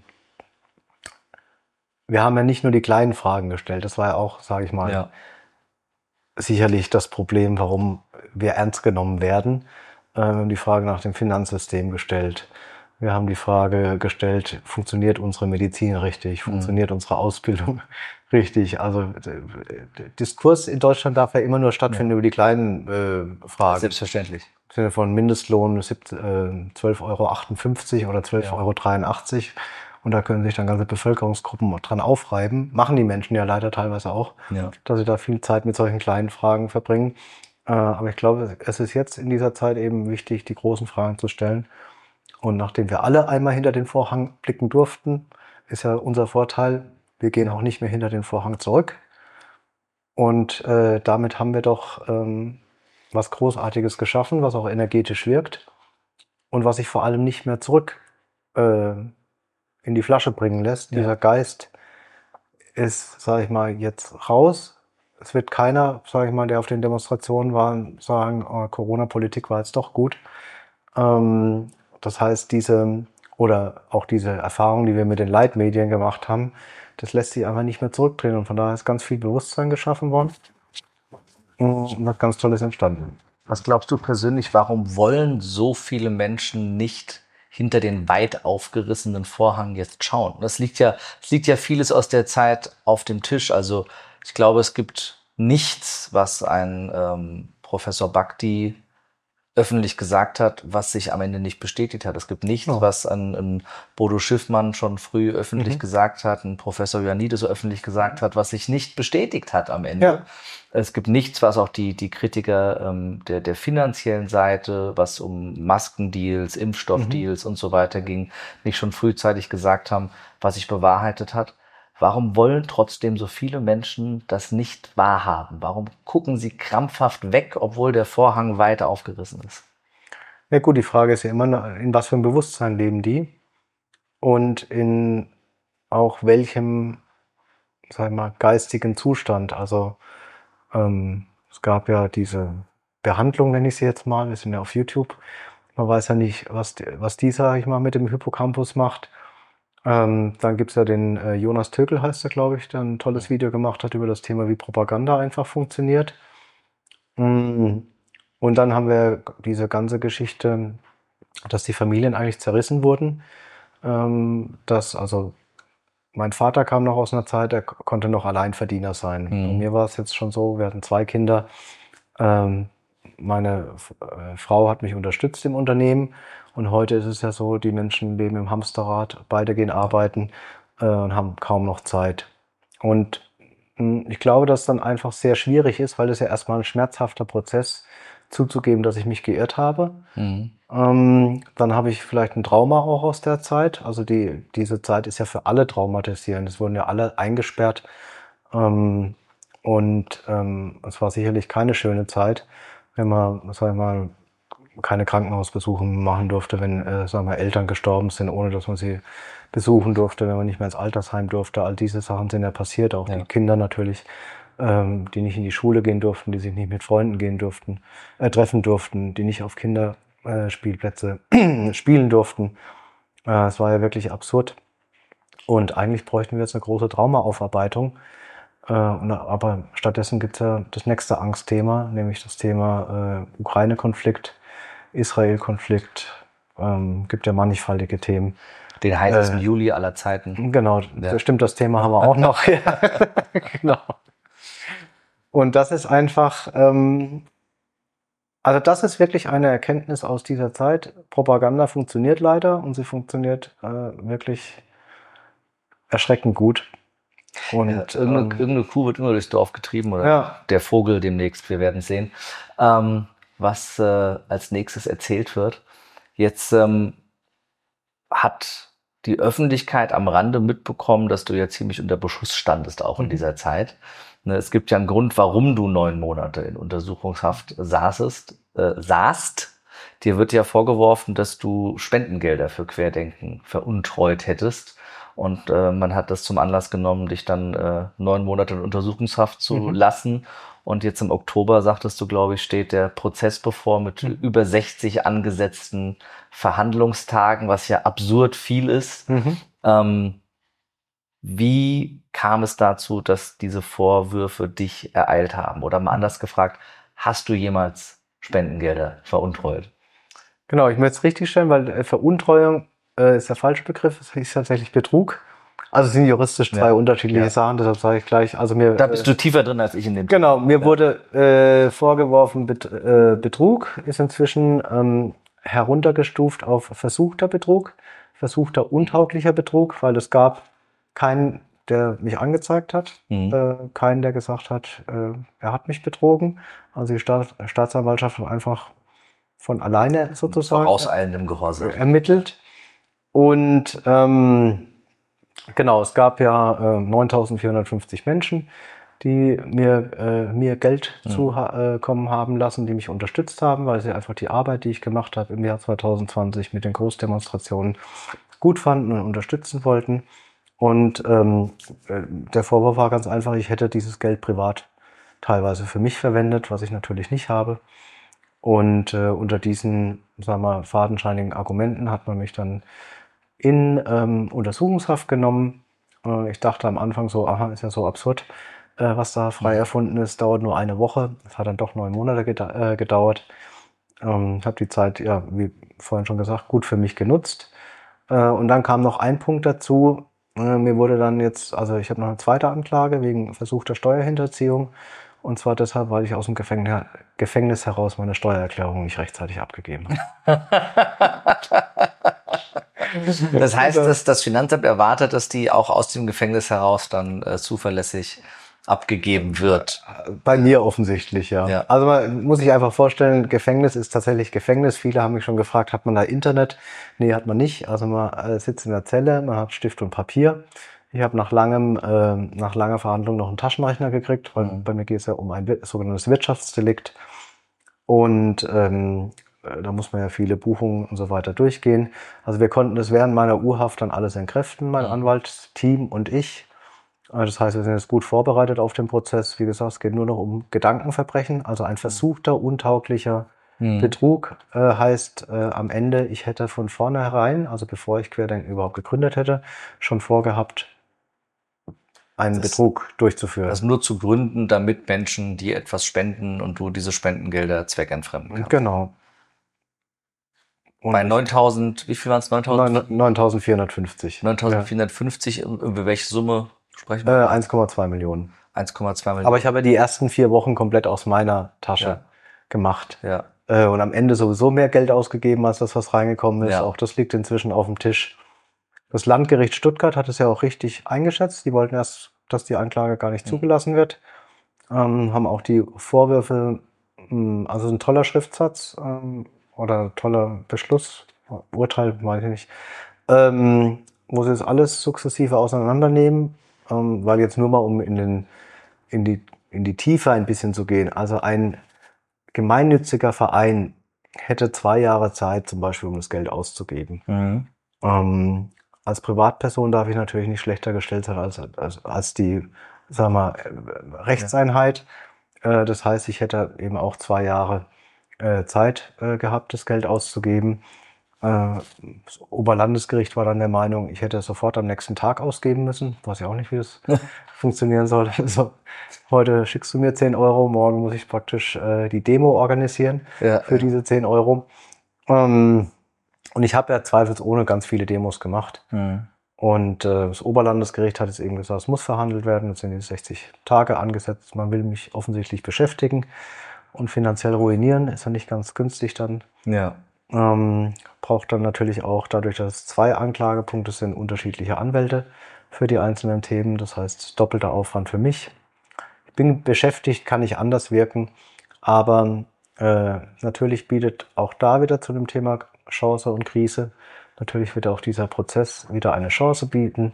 wir haben ja nicht nur die kleinen Fragen gestellt, das war ja auch, sage ich mal, Ja. sicherlich das Problem, warum wir ernst genommen werden. Äh, Wir haben die Frage nach dem Finanzsystem gestellt. Wir haben die Frage gestellt, funktioniert unsere Medizin richtig? Funktioniert unsere Ausbildung richtig? Also äh, Diskurs in Deutschland darf ja immer nur stattfinden Ja. über die kleinen äh, Fragen. Selbstverständlich. Im Sinne von Mindestlohn zwölf Euro achtundfünfzig oder zwölf Ja. Euro dreiundachtzig. Und da können sich dann ganze Bevölkerungsgruppen dran aufreiben. Machen die Menschen ja leider teilweise auch, Ja. dass sie da viel Zeit mit solchen kleinen Fragen verbringen. Äh, Aber ich glaube, es ist jetzt in dieser Zeit eben wichtig, die großen Fragen zu stellen. Und nachdem wir alle einmal hinter den Vorhang blicken durften, ist ja unser Vorteil, wir gehen auch nicht mehr hinter den Vorhang zurück. Und äh, damit haben wir doch ähm, was Großartiges geschaffen, was auch energetisch wirkt und was sich vor allem nicht mehr zurück äh, in die Flasche bringen lässt. Ja. Dieser Geist ist, sage ich mal, jetzt raus. Es wird keiner, sage ich mal, der auf den Demonstrationen war, sagen, oh, Corona-Politik war jetzt doch gut. Ähm, das heißt, diese oder auch diese Erfahrung, die wir mit den Leitmedien gemacht haben, das lässt sich einfach nicht mehr zurückdrehen. Und von daher ist ganz viel Bewusstsein geschaffen worden und was ganz Tolles entstanden. Was glaubst du persönlich, warum wollen so viele Menschen nicht hinter den weit aufgerissenen Vorhang jetzt schauen? Das liegt ja, es liegt ja vieles aus der Zeit auf dem Tisch. Also ich glaube, es gibt nichts, was ein ähm, Professor Bhakti öffentlich gesagt hat, was sich am Ende nicht bestätigt hat. Es gibt nichts, Ja. was ein, ein Bodo Schiffmann schon früh öffentlich Mhm. gesagt hat, ein Professor Ioannidis so öffentlich gesagt hat, was sich nicht bestätigt hat am Ende. Ja. Es gibt nichts, was auch die, die Kritiker ähm, der, der finanziellen Seite, was um Maskendeals, Impfstoffdeals und so weiter ging, nicht schon frühzeitig gesagt haben, was sich bewahrheitet hat. Warum wollen trotzdem so viele Menschen das nicht wahrhaben? Warum gucken sie krampfhaft weg, obwohl der Vorhang weiter aufgerissen ist? Ja gut, die Frage ist ja immer, in was für einem Bewusstsein leben die und in auch welchem, sag ich mal, geistigen Zustand. Also ähm, es gab ja diese Behandlung, nenne ich sie jetzt mal, wir sind ja auf YouTube. Man weiß ja nicht, was, die- was die, sag ich mal, mit dem Hippocampus macht. Ähm, dann gibt's ja den äh, Jonas Tökel, heißt er, glaube ich, der ein tolles Video gemacht hat über das Thema, wie Propaganda einfach funktioniert. Mm. Und dann haben wir diese ganze Geschichte, dass die Familien eigentlich zerrissen wurden. Ähm, dass also mein Vater kam noch aus einer Zeit, er k- konnte noch Alleinverdiener sein. Bei Mhm. mir war es jetzt schon so, wir hatten zwei Kinder. Ähm, meine F- äh, Frau hat mich unterstützt im Unternehmen und heute ist es ja so, die Menschen leben im Hamsterrad, beide gehen arbeiten äh, und haben kaum noch Zeit. Und mh, ich glaube, dass dann einfach sehr schwierig ist, weil es ja erstmal ein schmerzhafter Prozess zuzugeben, dass ich mich geirrt habe. Mhm. Ähm, dann habe ich vielleicht ein Trauma auch aus der Zeit. Also die, diese Zeit ist ja für alle traumatisierend. Es wurden ja alle eingesperrt. Ähm, und ähm, es war sicherlich keine schöne Zeit, wenn man, sag ich mal, keine Krankenhausbesuche machen durfte, wenn äh, sagen wir, Eltern gestorben sind, ohne dass man sie besuchen durfte, wenn man nicht mehr ins Altersheim durfte. All diese Sachen sind ja passiert, auch Ja. die Kinder natürlich, ähm, die nicht in die Schule gehen durften, die sich nicht mit Freunden gehen durften, äh, treffen durften, die nicht auf Kinder äh, Spielplätze spielen durften. Äh, es war ja wirklich absurd. Und eigentlich bräuchten wir jetzt eine große Traumaaufarbeitung. Äh, und, aber stattdessen gibt es ja das nächste Angstthema, nämlich das Thema äh, Ukraine-Konflikt, Israel-Konflikt. Ähm, gibt ja mannigfaltige Themen. Den heißesten Äh, Juli aller Zeiten. Genau, Ja. Stimmt, das Thema haben wir auch noch. Ja. Genau. Und das ist einfach, ähm, also das ist wirklich eine Erkenntnis aus dieser Zeit. Propaganda funktioniert leider und sie funktioniert äh, wirklich erschreckend gut. Und Ja, irgendeine, ähm, irgendeine Kuh wird immer durchs Dorf getrieben oder Ja. der Vogel demnächst, wir werden sehen, ähm, was äh, als nächstes erzählt wird. Jetzt ähm, hat die Öffentlichkeit am Rande mitbekommen, dass du ja ziemlich unter Beschuss standest, auch in Mhm. dieser Zeit. Ne, es gibt ja einen Grund, warum du neun Monate in Untersuchungshaft saßest, äh, saßt. Dir wird ja vorgeworfen, dass du Spendengelder für Querdenken veruntreut hättest. Und äh, man hat das zum Anlass genommen, dich dann äh, neun Monate in Untersuchungshaft zu Mhm. lassen. Und jetzt im Oktober, sagtest du, glaube ich, steht der Prozess bevor mit Mhm. über sechzig angesetzten Verhandlungstagen, was ja absurd viel ist. Mhm. Ähm, wie kam es dazu, dass diese Vorwürfe dich ereilt haben? Oder mal anders gefragt, hast du jemals Spendengelder veruntreut? Genau, ich möchte es richtig stellen, weil äh, Veruntreuung äh, ist der falsche Begriff, es ist tatsächlich Betrug. Also es sind juristisch zwei Ja. unterschiedliche Ja. Sachen, deshalb sage ich gleich. Also mir, Da bist du tiefer drin als ich in dem Genau, mir Ja. wurde äh, vorgeworfen, Bet äh, Betrug ist inzwischen ähm, heruntergestuft auf versuchter Betrug, versuchter untauglicher Betrug, weil es gab keinen, der mich angezeigt hat, Mhm. äh, keinen, der gesagt hat, äh, er hat mich betrogen. Also die Staat Staatsanwaltschaft hat einfach von alleine sozusagen Vorauseilendem Gehorsam. ermittelt. Und ähm, genau, es gab ja äh, neuntausendvierhundertfünfzig Menschen, die mir, äh, mir Geld Mhm. zukommen haben lassen, die mich unterstützt haben, weil sie einfach die Arbeit, die ich gemacht habe im Jahr zwanzig zwanzig mit den Großdemonstrationen gut fanden und unterstützen wollten. Und ähm, äh, der Vorwurf war ganz einfach, ich hätte dieses Geld privat teilweise für mich verwendet, was ich natürlich nicht habe. Und äh, unter diesen, sagen wir mal, fadenscheinigen Argumenten hat man mich dann in ähm, Untersuchungshaft genommen. Äh, ich dachte am Anfang so, aha, ist ja so absurd, äh, was da frei Mhm. erfunden ist, dauert nur eine Woche. Es hat dann doch neun Monate geda äh, gedauert. Ähm, habe die Zeit, ja, wie vorhin schon gesagt, gut für mich genutzt. Äh, und dann kam noch ein Punkt dazu. Äh, mir wurde dann jetzt, also ich habe noch eine zweite Anklage wegen versuchter Steuerhinterziehung. Und zwar deshalb, weil ich aus dem Gefängnis, Gefängnis heraus meine Steuererklärung nicht rechtzeitig abgegeben habe. Das heißt, dass das Finanzamt erwartet, dass die auch aus dem Gefängnis heraus dann äh, zuverlässig abgegeben wird. Bei mir offensichtlich, ja. Ja. Also man muss sich einfach vorstellen, Gefängnis ist tatsächlich Gefängnis. Viele haben mich schon gefragt, hat man da Internet? Nee, hat man nicht. Also man äh, sitzt in der Zelle, man hat Stift und Papier. Ich habe nach langem, äh, nach langer Verhandlung noch einen Taschenrechner gekriegt, weil Mhm. bei mir geht es ja um ein wir- sogenanntes Wirtschaftsdelikt. Und ähm, äh, da muss man ja viele Buchungen und so weiter durchgehen. Also wir konnten das während meiner Urhaft dann alles entkräften, mein Mhm. Anwaltsteam und ich. Äh, Das heißt, wir sind jetzt gut vorbereitet auf den Prozess. Wie gesagt, es geht nur noch um Gedankenverbrechen, also ein versuchter, untauglicher Mhm. Betrug. Äh, heißt äh, am Ende, ich hätte von vornherein, also bevor ich Querdenken überhaupt gegründet hätte, schon vorgehabt, einen Das- Betrug durchzuführen. Das nur zu gründen, damit Menschen, die etwas spenden und du diese Spendengelder zweckentfremden kannst. Genau. Und Bei ich- neuntausend, wie viel waren es? neuntausend? neun- neuntausendvierhundertfünfzig. neuntausendvierhundertfünfzig, über welche Summe sprechen Äh, wir? eins Komma zwei Millionen. eins Komma zwei Millionen. Aber ich habe ja die ersten vier Wochen komplett aus meiner Tasche Ja. gemacht. Ja. Äh, und am Ende sowieso mehr Geld ausgegeben, als das, was reingekommen ist. Ja. Auch das liegt inzwischen auf dem Tisch. Das Landgericht Stuttgart hat es ja auch richtig eingeschätzt. Die wollten erst, dass die Anklage gar nicht Mhm. zugelassen wird. Ähm, haben auch die Vorwürfe, mh, also ein toller Schriftsatz ähm, oder toller Beschluss, Urteil, weiß ich nicht, ähm, wo sie das alles sukzessive auseinandernehmen, ähm, weil jetzt nur mal um in, den, in, die, in die Tiefe ein bisschen zu gehen. Also ein gemeinnütziger Verein hätte zwei Jahre Zeit, zum Beispiel, um das Geld auszugeben. Mhm. Ähm, als Privatperson darf ich natürlich nicht schlechter gestellt sein als, als, als die, sagen wir, mal, Rechtseinheit. Äh, das heißt, ich hätte eben auch zwei Jahre äh, Zeit äh, gehabt, das Geld auszugeben. Äh, das Oberlandesgericht war dann der Meinung, ich hätte es sofort am nächsten Tag ausgeben müssen. Weiß ja auch nicht, wie das funktionieren soll. Also, heute schickst du mir zehn Euro, morgen muss ich praktisch äh, die Demo organisieren Ja, für ja. diese zehn Euro. Ähm, und ich habe ja zweifelsohne ganz viele Demos gemacht. Mhm. Und äh, das Oberlandesgericht hat jetzt eben gesagt, es muss verhandelt werden. Jetzt sind die sechzig Tage angesetzt. Man will mich offensichtlich beschäftigen und finanziell ruinieren. Ist ja nicht ganz günstig dann. Ja. Ähm, braucht dann natürlich auch, dadurch, dass es zwei Anklagepunkte sind, unterschiedliche Anwälte für die einzelnen Themen. Das heißt, doppelter Aufwand für mich. Ich bin beschäftigt, kann nicht anders wirken. Aber äh, natürlich bietet auch da wieder zu dem Thema Chance und Krise, natürlich wird auch dieser Prozess wieder eine Chance bieten.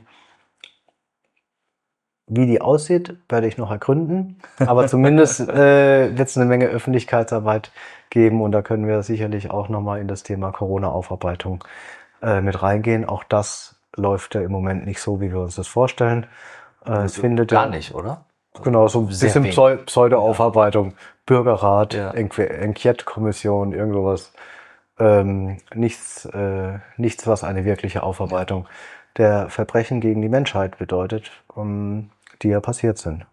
Wie die aussieht, werde ich noch ergründen. Aber zumindest äh, wird es eine Menge Öffentlichkeitsarbeit geben und da können wir sicherlich auch nochmal in das Thema Corona-Aufarbeitung äh, mit reingehen. Auch das läuft ja im Moment nicht so, wie wir uns das vorstellen. Äh, es findet Gar ja, nicht, oder? genau, so ein Sehr bisschen wenig. Pseu- Pseudo-Aufarbeitung, Bürgerrat, Ja. Enqu- Enquete-Kommission, irgend sowas. Ähm, nichts, äh, nichts, was eine wirkliche Aufarbeitung der Verbrechen gegen die Menschheit bedeutet, um, die ja passiert sind.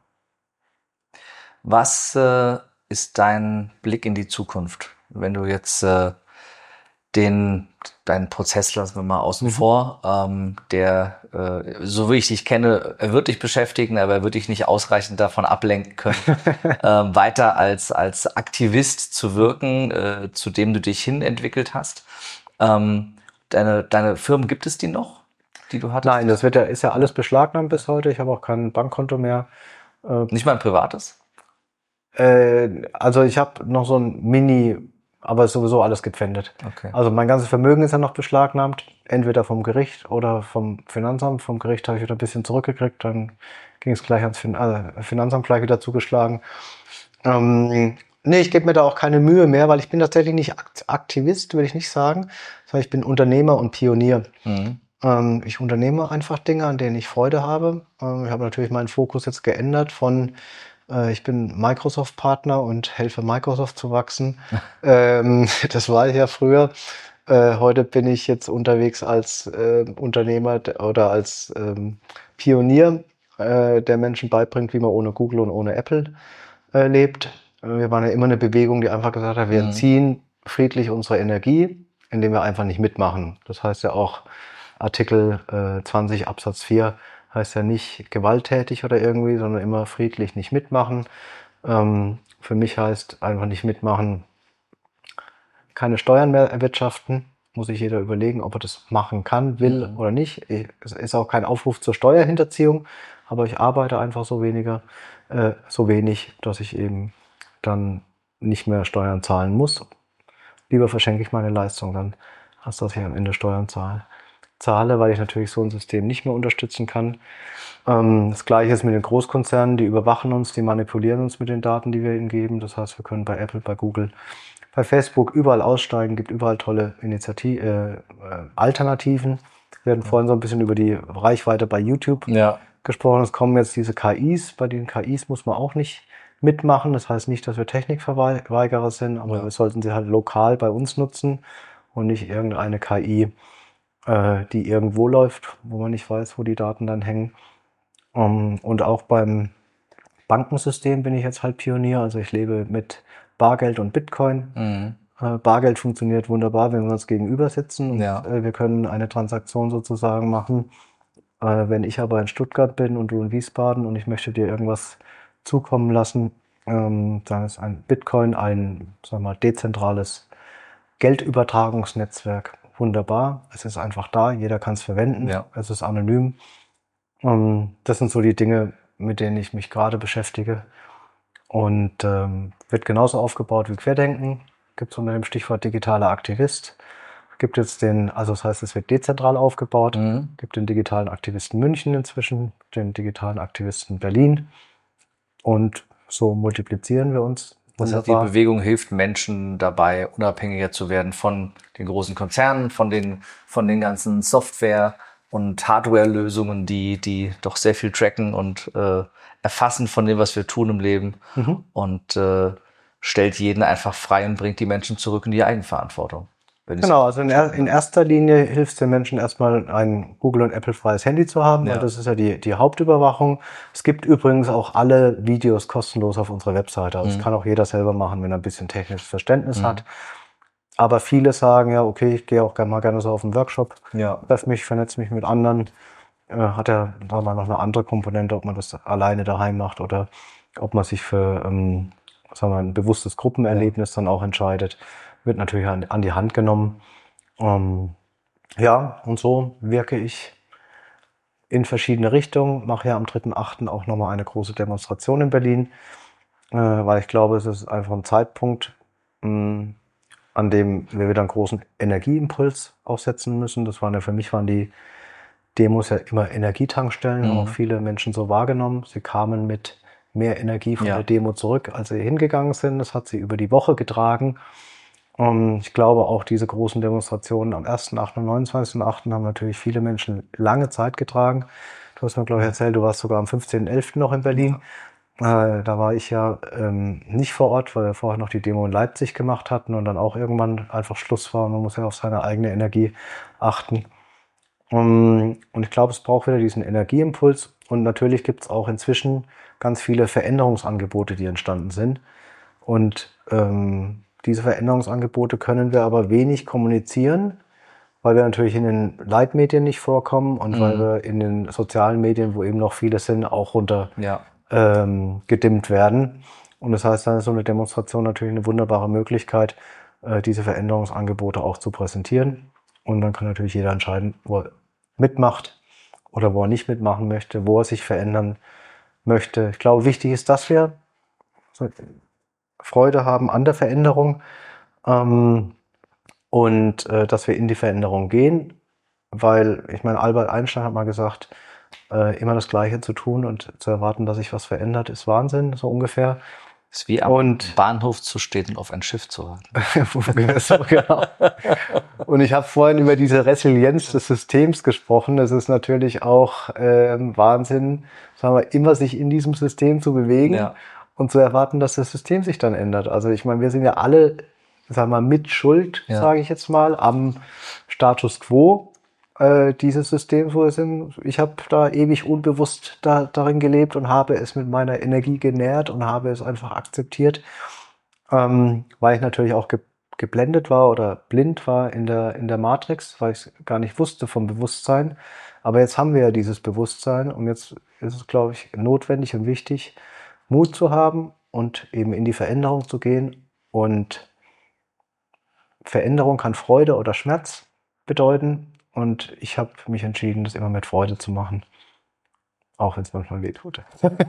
Was äh, ist dein Blick in die Zukunft? Wenn du jetzt äh, den, deinen Prozess lassen wir mal außen Mhm. vor, ähm, der, äh, so wie ich dich kenne, er wird dich beschäftigen, aber er wird dich nicht ausreichend davon ablenken können, ähm, weiter als, als Aktivist zu wirken, äh, zu dem du dich hin entwickelt hast. Ähm, deine, deine Firmen, gibt es die noch, die du hattest? Nein, das wird ja, ist ja alles beschlagnahmt bis heute. Ich habe auch kein Bankkonto mehr. Nicht mal ein privates? Äh, also ich habe noch so ein Mini, aber ist sowieso alles gepfändet. Okay. Also mein ganzes Vermögen ist ja noch beschlagnahmt, entweder vom Gericht oder vom Finanzamt. Vom Gericht habe ich wieder ein bisschen zurückgekriegt, dann ging es gleich ans fin äh, Finanzamt gleich wieder zugeschlagen. Ähm, nee, ich gebe mir da auch keine Mühe mehr, weil ich bin tatsächlich nicht Akt Aktivist, will ich nicht sagen, sondern ich bin Unternehmer und Pionier. Mhm. Ähm, ich unternehme einfach Dinge, an denen ich Freude habe. Ähm, ich habe natürlich meinen Fokus jetzt geändert von äh, ich bin Microsoft-Partner und helfe Microsoft zu wachsen. ähm, das war ich ja früher. Äh, heute bin ich jetzt unterwegs als äh, Unternehmer oder als ähm, Pionier, äh, der Menschen beibringt, wie man ohne Google und ohne Apple äh, lebt. Äh, Wir waren ja immer eine Bewegung, die einfach gesagt hat, wir Mhm. entziehen friedlich unsere Energie, indem wir einfach nicht mitmachen. Das heißt ja auch Artikel äh, zwanzig Absatz vier heißt ja nicht gewalttätig oder irgendwie, sondern immer friedlich nicht mitmachen. Ähm, für mich heißt einfach nicht mitmachen, keine Steuern mehr erwirtschaften. Muss sich jeder überlegen, ob er das machen kann, will Mhm. oder nicht. Es ist auch kein Aufruf zur Steuerhinterziehung, aber ich arbeite einfach so weniger, äh, so wenig, dass ich eben dann nicht mehr Steuern zahlen muss. Lieber verschenke ich meine Leistung dann, als dass ich am Ende Steuern zahle, zahle, weil ich natürlich so ein System nicht mehr unterstützen kann. Ähm, das Gleiche ist mit den Großkonzernen, die überwachen uns, die manipulieren uns mit den Daten, die wir ihnen geben. Das heißt, wir können bei Apple, bei Google, bei Facebook überall aussteigen, gibt überall tolle Initiativ äh, äh, Alternativen. Wir hatten vorhin so ein bisschen über die Reichweite bei YouTube Ja. gesprochen. Es kommen jetzt diese K Is. Bei den K Is muss man auch nicht mitmachen. Das heißt nicht, dass wir Technikverweigerer sind, aber Ja. wir sollten sie halt lokal bei uns nutzen und nicht irgendeine K I, äh, die irgendwo läuft, wo man nicht weiß, wo die Daten dann hängen. Um, und auch beim Bankensystem bin ich jetzt halt Pionier. Also ich lebe mit Bargeld und Bitcoin. Mhm. Äh, Bargeld funktioniert wunderbar, wenn wir uns gegenüber sitzen und Ja. äh, wir können eine Transaktion sozusagen machen. Äh, wenn ich aber in Stuttgart bin und du in Wiesbaden und ich möchte dir irgendwas zukommen lassen, ähm, dann ist ein Bitcoin ein, sagen wir mal, dezentrales Geldübertragungsnetzwerk wunderbar. Es ist einfach da, jeder kann es verwenden. Ja. Es ist anonym. Ähm, das sind so die Dinge, mit denen ich mich gerade beschäftige. Und ähm, wird genauso aufgebaut wie Querdenken. Gibt es unter dem Stichwort digitaler Aktivist. Gibt jetzt den, also das heißt, es wird dezentral aufgebaut. Mhm. Gibt den digitalen Aktivisten München inzwischen, den digitalen Aktivisten Berlin. Und so multiplizieren wir uns. Das heißt, die Wunderbar. Bewegung hilft Menschen dabei, unabhängiger zu werden von den großen Konzernen, von den, von den ganzen Software- und Hardware-Lösungen, die, die doch sehr viel tracken und äh, erfassen von dem, was wir tun im Leben. Mhm. Und äh, stellt jeden einfach frei und bringt die Menschen zurück in die Eigenverantwortung. Genau, also in, er, in erster Linie hilft es den Menschen erstmal, ein Google- und Apple-freies Handy zu haben, ja. weil das ist ja die, die Hauptüberwachung. Es gibt übrigens auch alle Videos kostenlos auf unserer Webseite. Also mhm. das kann auch jeder selber machen, wenn er ein bisschen technisches Verständnis mhm. hat. Aber viele sagen ja, okay, ich gehe auch gerne mal gerne so auf einen Workshop, ja. treffe mich, vernetze mich mit anderen. Äh, hat ja da mal noch eine andere Komponente, ob man das alleine daheim macht oder ob man sich für ähm, sagen wir, ein bewusstes Gruppenerlebnis dann auch entscheidet. Wird natürlich an, an die Hand genommen. Ähm, ja, und so wirke ich in verschiedene Richtungen. Mache ja am dritten achten auch nochmal eine große Demonstration in Berlin, äh, weil ich glaube, es ist einfach ein Zeitpunkt, mh, an dem wir wieder einen großen Energieimpuls aufsetzen müssen. Das waren ja für mich waren die Demos ja immer Energietankstellen, mhm. haben auch viele Menschen so wahrgenommen. Sie kamen mit mehr Energie von ja. der Demo zurück, als sie hingegangen sind. Das hat sie über die Woche getragen. Und ich glaube, auch diese großen Demonstrationen am ersten achten und neunundzwanzigsten achten haben natürlich viele Menschen lange Zeit getragen. Du hast mir, glaube ich, erzählt, du warst sogar am fünfzehnten elften noch in Berlin. Ja. Äh, da war ich ja ähm, nicht vor Ort, weil wir vorher noch die Demo in Leipzig gemacht hatten und dann auch irgendwann einfach Schluss war. Man muss ja auf seine eigene Energie achten. Um, und ich glaube, es braucht wieder diesen Energieimpuls. Und natürlich gibt es auch inzwischen ganz viele Veränderungsangebote, die entstanden sind. Und ähm, diese Veränderungsangebote können wir aber wenig kommunizieren, weil wir natürlich in den Leitmedien nicht vorkommen und mhm. weil wir in den sozialen Medien, wo eben noch viele sind, auch runter ja. ähm, gedimmt werden. Und das heißt, dann ist so eine Demonstration natürlich eine wunderbare Möglichkeit, äh, diese Veränderungsangebote auch zu präsentieren. Und dann kann natürlich jeder entscheiden, wo er mitmacht oder wo er nicht mitmachen möchte, wo er sich verändern möchte. Ich glaube, wichtig ist, dass wir Freude haben an der Veränderung ähm, und äh, dass wir in die Veränderung gehen, weil, ich meine, Albert Einstein hat mal gesagt, äh, immer das Gleiche zu tun und zu erwarten, dass sich was verändert, ist Wahnsinn, so ungefähr. Es ist wie am und, Bahnhof zu stehen und auf ein Schiff zu warten. so, genau. Und ich habe vorhin über diese Resilienz des Systems gesprochen. Es ist natürlich auch ähm, Wahnsinn, sagen wir, immer sich in diesem System zu bewegen. Ja. Und zu erwarten, dass das System sich dann ändert. Also ich meine, wir sind ja alle, sagen wir mal, mit Schuld, ja. sage ich jetzt mal, am Status quo äh, dieses Systems, wo wir sind. Ich habe da ewig unbewusst da, darin gelebt und habe es mit meiner Energie genährt und habe es einfach akzeptiert, ähm, weil ich natürlich auch ge geblendet war oder blind war in der, in der Matrix, weil ich gar nicht wusste vom Bewusstsein. Aber jetzt haben wir ja dieses Bewusstsein und jetzt ist es, glaube ich, notwendig und wichtig, Mut zu haben und eben in die Veränderung zu gehen. Und Veränderung kann Freude oder Schmerz bedeuten. Und ich habe mich entschieden, das immer mit Freude zu machen. Auch wenn es manchmal weh tut.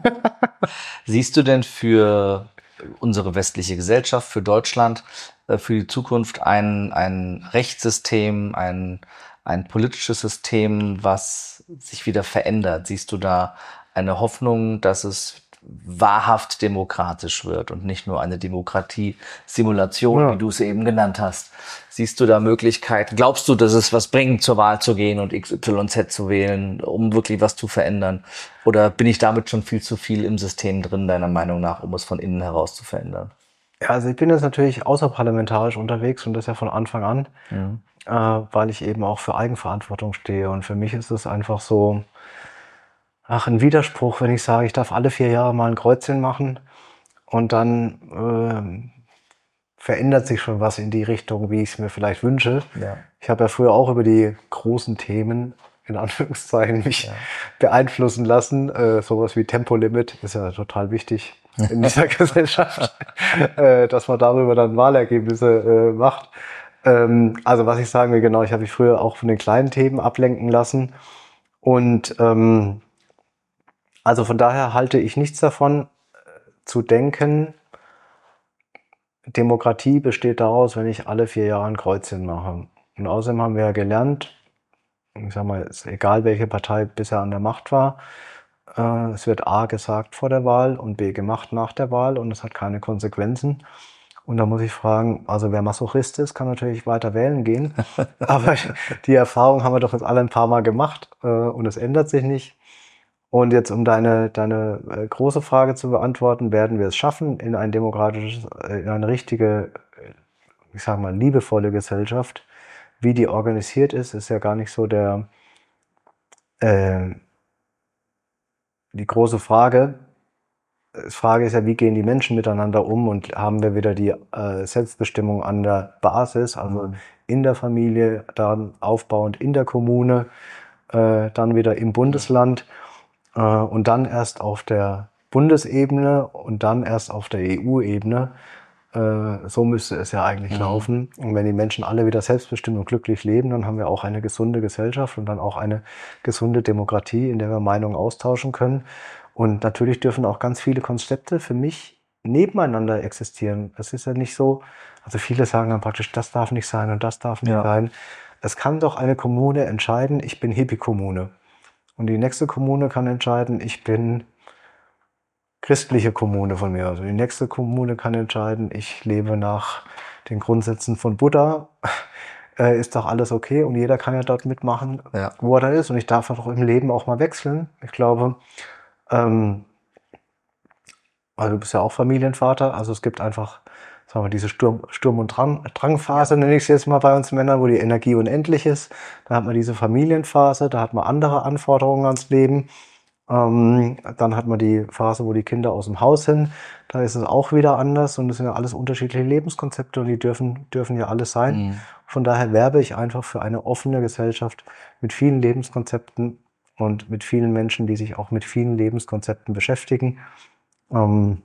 Siehst du denn für unsere westliche Gesellschaft, für Deutschland, für die Zukunft ein, ein Rechtssystem, ein, ein politisches System, was sich wieder verändert? Siehst du da eine Hoffnung, dass es wahrhaft demokratisch wird und nicht nur eine Demokratie-Simulation, ja. wie du es eben genannt hast? Siehst du da Möglichkeiten? Glaubst du, dass es was bringt, zur Wahl zu gehen und X Y Z zu wählen, um wirklich was zu verändern? Oder bin ich damit schon viel zu viel im System drin, deiner Meinung nach, um es von innen heraus zu verändern? Ja, also ich bin jetzt natürlich außerparlamentarisch unterwegs und das ja von Anfang an, mhm. äh, weil ich eben auch für Eigenverantwortung stehe. Und für mich ist es einfach so, ach, ein Widerspruch, wenn ich sage, ich darf alle vier Jahre mal ein Kreuzchen machen und dann äh, verändert sich schon was in die Richtung, wie ich es mir vielleicht wünsche. Ja. Ich habe ja früher auch über die großen Themen, in Anführungszeichen, mich ja. beeinflussen lassen. Äh, sowas wie Tempolimit ist ja total wichtig in dieser Gesellschaft, äh, dass man darüber dann Wahlergebnisse äh, macht. Ähm, also was ich sagen will, genau, ich habe mich früher auch von den kleinen Themen ablenken lassen und ähm, also von daher halte ich nichts davon, zu denken, Demokratie besteht daraus, wenn ich alle vier Jahre ein Kreuzchen mache. Und außerdem haben wir ja gelernt, ich sag mal, ist egal welche Partei bisher an der Macht war, äh, es wird A gesagt vor der Wahl und B gemacht nach der Wahl und es hat keine Konsequenzen. Und da muss ich fragen, also wer Masochist ist, kann natürlich weiter wählen gehen. Aber die Erfahrung haben wir doch jetzt alle ein paar Mal gemacht äh, und es ändert sich nicht. Und jetzt, um deine, deine äh, große Frage zu beantworten, werden wir es schaffen, in ein demokratisches, äh, in eine richtige, äh, ich sag mal, liebevolle Gesellschaft. Wie die organisiert ist, ist ja gar nicht so der, äh, die große Frage. Die Frage ist ja, wie gehen die Menschen miteinander um und haben wir wieder die äh, Selbstbestimmung an der Basis, also mhm. in der Familie, dann aufbauend in der Kommune, äh, dann wieder im Bundesland äh, und dann erst auf der Bundesebene und dann erst auf der E U-Ebene. Äh, so müsste es ja eigentlich mhm. laufen. Und wenn die Menschen alle wieder selbstbestimmt und glücklich leben, dann haben wir auch eine gesunde Gesellschaft und dann auch eine gesunde Demokratie, in der wir Meinungen austauschen können. Und natürlich dürfen auch ganz viele Konzepte für mich nebeneinander existieren. Es ist ja nicht so, also viele sagen dann praktisch, das darf nicht sein und das darf nicht ja. sein. Es kann doch eine Kommune entscheiden, ich bin Hippie-Kommune. Und die nächste Kommune kann entscheiden, ich bin christliche Kommune von mir. Also die nächste Kommune kann entscheiden, ich lebe nach den Grundsätzen von Buddha. Äh, ist doch alles okay und jeder kann ja dort mitmachen, ja. wo er da ist. Und ich darf doch im Leben auch mal wechseln. Ich glaube, ähm, also du bist ja auch Familienvater, also es gibt einfach, sagen wir, diese Sturm, Sturm- und Drang, Drangphase, ja. nenne ich es jetzt mal bei uns Männern, wo die Energie unendlich ist. Da hat man diese Familienphase, da hat man andere Anforderungen ans Leben. Ähm, dann hat man die Phase, wo die Kinder aus dem Haus sind. Da ist es auch wieder anders und das sind ja alles unterschiedliche Lebenskonzepte und die dürfen, dürfen ja alles sein. Mhm. Von daher werbe ich einfach für eine offene Gesellschaft mit vielen Lebenskonzepten und mit vielen Menschen, die sich auch mit vielen Lebenskonzepten beschäftigen. Ähm,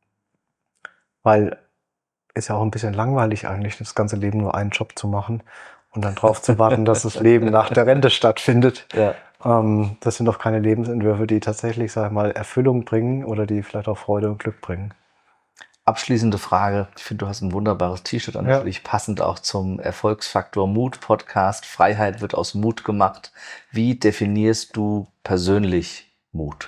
weil ist ja auch ein bisschen langweilig eigentlich, das ganze Leben nur einen Job zu machen und dann drauf zu warten, dass das Leben nach der Rente stattfindet. Ja. Ähm, das sind doch keine Lebensentwürfe, die tatsächlich, sag ich mal, Erfüllung bringen oder die vielleicht auch Freude und Glück bringen. Abschließende Frage. Ich finde, du hast ein wunderbares T-Shirt an, ja. natürlich passend auch zum Erfolgsfaktor Mut Podcast. Freiheit wird aus Mut gemacht. Wie definierst du persönlich Mut?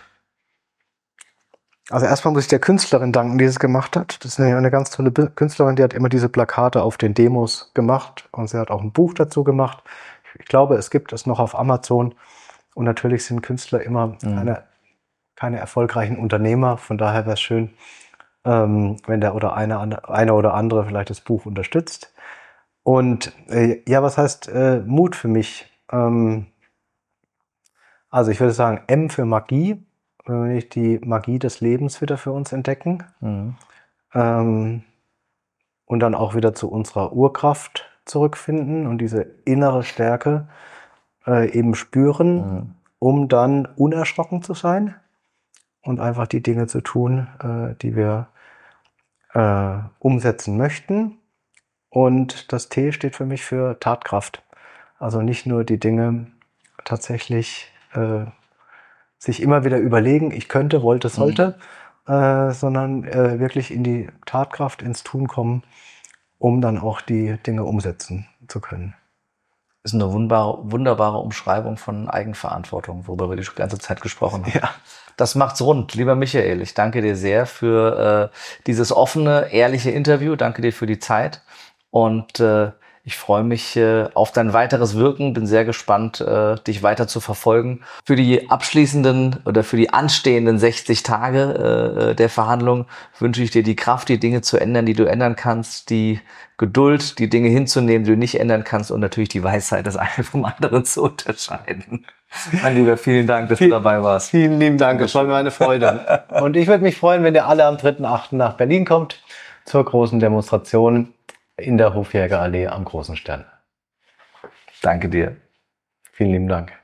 Also erstmal muss ich der Künstlerin danken, die es gemacht hat. Das ist eine ganz tolle Künstlerin, die hat immer diese Plakate auf den Demos gemacht und sie hat auch ein Buch dazu gemacht. Ich glaube, es gibt es noch auf Amazon und natürlich sind Künstler immer mhm. eine, keine erfolgreichen Unternehmer. Von daher wäre es schön, ähm, wenn der oder eine, eine oder andere vielleicht das Buch unterstützt. Und äh, ja, was heißt äh, Mut für mich? Ähm, also ich würde sagen M für Magie. Wenn wir nicht die Magie des Lebens wieder für uns entdecken mhm. ähm, und dann auch wieder zu unserer Urkraft zurückfinden und diese innere Stärke äh, eben spüren, mhm. um dann unerschrocken zu sein und einfach die Dinge zu tun, äh, die wir äh, umsetzen möchten. Und das T steht für mich für Tatkraft. Also nicht nur die Dinge tatsächlich äh, sich immer wieder überlegen, ich könnte, wollte, sollte, mhm. äh, sondern äh, wirklich in die Tatkraft, ins Tun kommen, um dann auch die Dinge umsetzen zu können. Das ist eine wunderbare, wunderbare Umschreibung von Eigenverantwortung, worüber wir die ganze Zeit gesprochen haben. Ja. Das macht's rund. Lieber Michael, ich danke dir sehr für äh, dieses offene, ehrliche Interview. Danke dir für die Zeit und äh, ich freue mich äh, auf dein weiteres Wirken, bin sehr gespannt, äh, dich weiter zu verfolgen. Für die abschließenden oder für die anstehenden sechzig Tage äh, der Verhandlung wünsche ich dir die Kraft, die Dinge zu ändern, die du ändern kannst, die Geduld, die Dinge hinzunehmen, die du nicht ändern kannst und natürlich die Weisheit, das eine vom anderen zu unterscheiden. Mein Lieber, vielen Dank, dass Viel, du dabei warst. Vielen lieben Dank, es war mir eine Freude. Und ich würde mich freuen, wenn ihr alle am dritten achten nach Berlin kommt zur großen Demonstration in der Hofjägerallee am Großen Stern. Danke dir. Vielen lieben Dank.